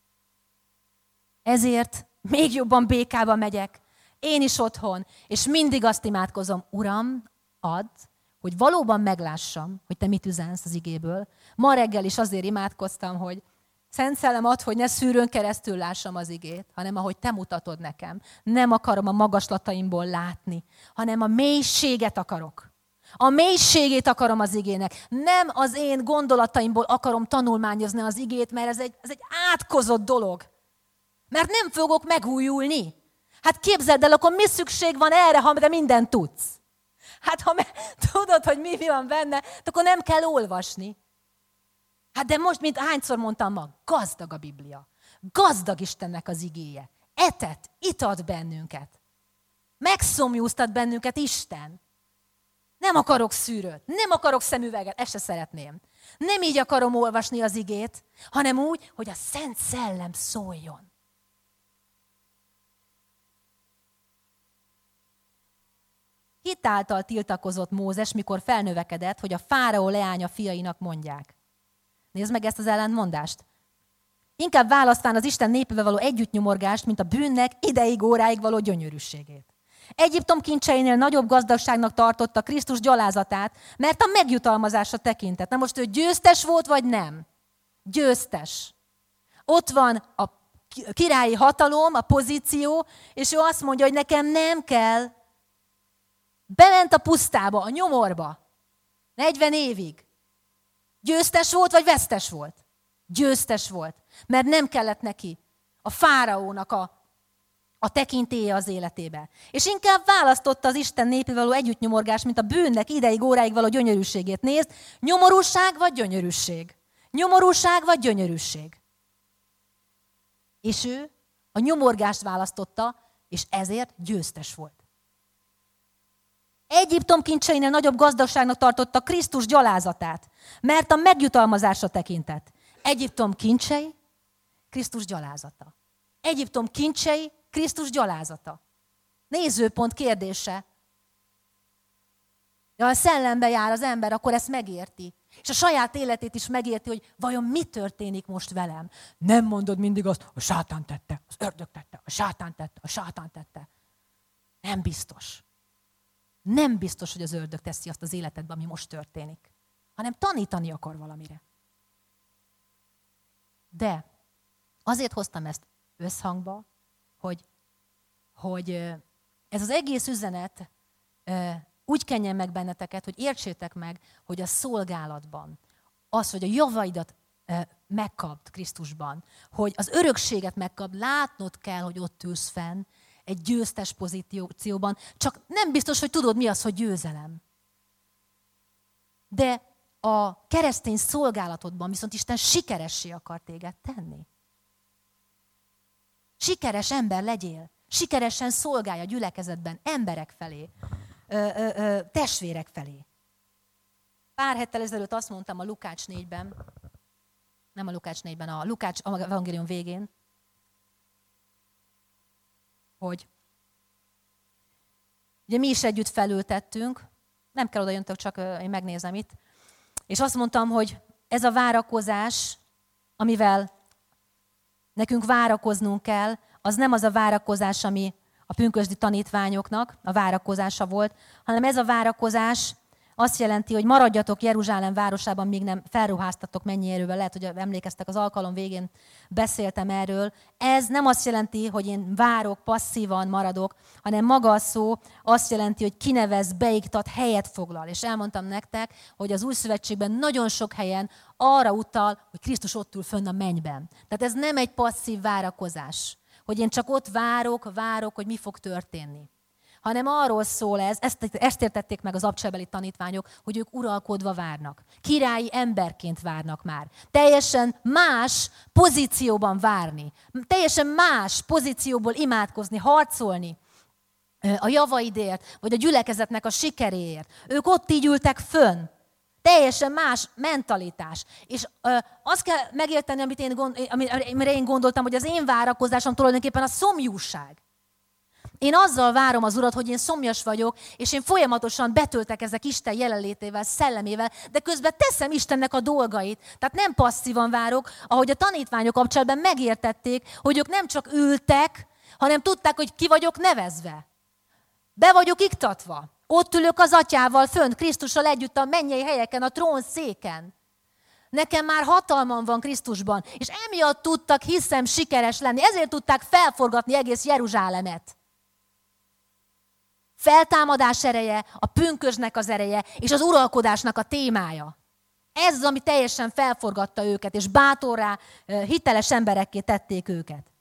Ezért még jobban békába megyek, én is otthon, és mindig azt imádkozom, Uram, add, hogy valóban meglássam, hogy te mit üzensz az igéből. Ma reggel is azért imádkoztam, hogy Szent Szellem add, hogy ne szűrőn keresztül lássam az igét, hanem ahogy te mutatod nekem. Nem akarom a magaslataimból látni, hanem a mélységet akarok. A mélységét akarom az igének. Nem az én gondolataimból akarom tanulmányozni az igét, mert ez egy, ez egy átkozott dolog. Mert nem fogok megújulni. Hát képzeld el, akkor mi szükség van erre, ha te mindent tudsz? Hát ha me, tudod, hogy mi, mi van benne, akkor nem kell olvasni. Hát de most, mint hányszor mondtam ma, gazdag a Biblia. Gazdag Istennek az igéje. Etet, itat bennünket. Megszomjúztat bennünket Isten. Nem akarok szűrőt, nem akarok szemüveget, ezt se szeretném. Nem így akarom olvasni az igét, hanem úgy, hogy a Szent Szellem szóljon. Hitáltal tiltakozott Mózes, mikor felnövekedett, hogy a fáraó leánya fiainak mondják. Nézd meg ezt az ellentmondást. Inkább választván az Isten népével való együttnyomorgást, mint a bűnnek ideig, óráig való gyönyörűségét. Egyiptom kincseinél nagyobb gazdagságnak tartotta Krisztus gyalázatát, mert a megjutalmazásra tekintett. Na most ő győztes volt, vagy nem? Győztes. Ott van a királyi hatalom, a pozíció, és ő azt mondja, hogy nekem nem kell. Bement a pusztába, a nyomorba. negyven évig. Győztes volt, vagy vesztes volt? Győztes volt. Mert nem kellett neki a fáraónak a, a tekintélye az életébe. És inkább választotta az Isten népével való együttnyomorgás, mint a bűnnek ideig, óráig való gyönyörűségét. Nézd, nyomorúság vagy gyönyörűség? Nyomorúság vagy gyönyörűség? És ő a nyomorgást választotta, és ezért győztes volt. Egyiptom kincseinél nagyobb gazdagságnak tartotta Krisztus gyalázatát, mert a megjutalmazásra tekintett. Egyiptom kincsei, Krisztus gyalázata. Egyiptom kincsei, Krisztus gyalázata. Nézőpont kérdése. De ha a szellembe jár az ember, akkor ezt megérti. És a saját életét is megérti, hogy vajon mi történik most velem. Nem mondod mindig azt, a sátán tette, az ördög tette, a sátán tette, a sátán tette. Nem biztos. Nem biztos, hogy az ördög teszi azt az életedben, ami most történik. Hanem tanítani akar valamire. De azért hoztam ezt összhangba, hogy, hogy ez az egész üzenet úgy kenjen meg benneteket, hogy értsétek meg, hogy a szolgálatban, az, hogy a javaidat megkapd Krisztusban, hogy az örökséget megkapd, látnod kell, hogy ott ülsz fenn, egy győztes pozícióban, csak nem biztos, hogy tudod, mi az, hogy győzelem. De a keresztény szolgálatodban viszont Isten sikeressé akar téged tenni. Sikeres ember legyél. Sikeresen szolgálj a gyülekezetben emberek felé, ö, ö, ö, testvérek felé. Pár héttel ezelőtt azt mondtam a Lukács négyben, nem a Lukács négyben, a Lukács evangélium végén, hogy ugye mi is együtt felültettünk, nem kell oda jöntök, csak én megnézem itt, és azt mondtam, hogy ez a várakozás, amivel nekünk várakoznunk kell, az nem az a várakozás, ami a pünkösdi tanítványoknak a várakozása volt, hanem ez a várakozás azt jelenti, hogy maradjatok Jeruzsálem városában, míg nem felruháztatok mennyi erővel. Lehet, hogy emlékeztek, az alkalom végén beszéltem erről. Ez nem azt jelenti, hogy én várok, passzívan maradok, hanem maga a szó azt jelenti, hogy kinevez, beiktat, helyet foglal. És elmondtam nektek, hogy az Új Szövetségben nagyon sok helyen arra utal, hogy Krisztus ott ül fönn a mennyben. Tehát ez nem egy passzív várakozás, hogy én csak ott várok, várok, hogy mi fog történni. hanem arról szól ez, ezt, ezt értették meg az abcsebeli tanítványok, hogy ők uralkodva várnak. Királyi emberként várnak már. Teljesen más pozícióban várni. Teljesen más pozícióból imádkozni, harcolni a javaidért, vagy a gyülekezetnek a sikeréért. Ők ott így ültek fönn. Teljesen más mentalitás. És ö, azt kell megérteni, amit én, gond, amire én gondoltam, hogy az én várakozásom tulajdonképpen a szomjúság. Én azzal várom az Urat, hogy én szomjas vagyok, és én folyamatosan betöltekezek Isten jelenlétével, szellemével, de közben teszem Istennek a dolgait. Tehát nem passzívan várok, ahogy a tanítványok kapcsolatban megértették, hogy ők nem csak ültek, hanem tudták, hogy ki vagyok nevezve. Be vagyok iktatva. Ott ülök az Atyával fönt, Krisztussal együtt a mennyei helyeken, a trónszéken. Nekem már hatalmam van Krisztusban, és emiatt tudtak, hiszem, sikeres lenni. Ezért tudták felforgatni egész Jeruzsálemet. Feltámadás ereje, a pünkösdnek az ereje, és az uralkodásnak a témája. Ez az, ami teljesen felforgatta őket, és bátorrá, hiteles emberekké tették őket.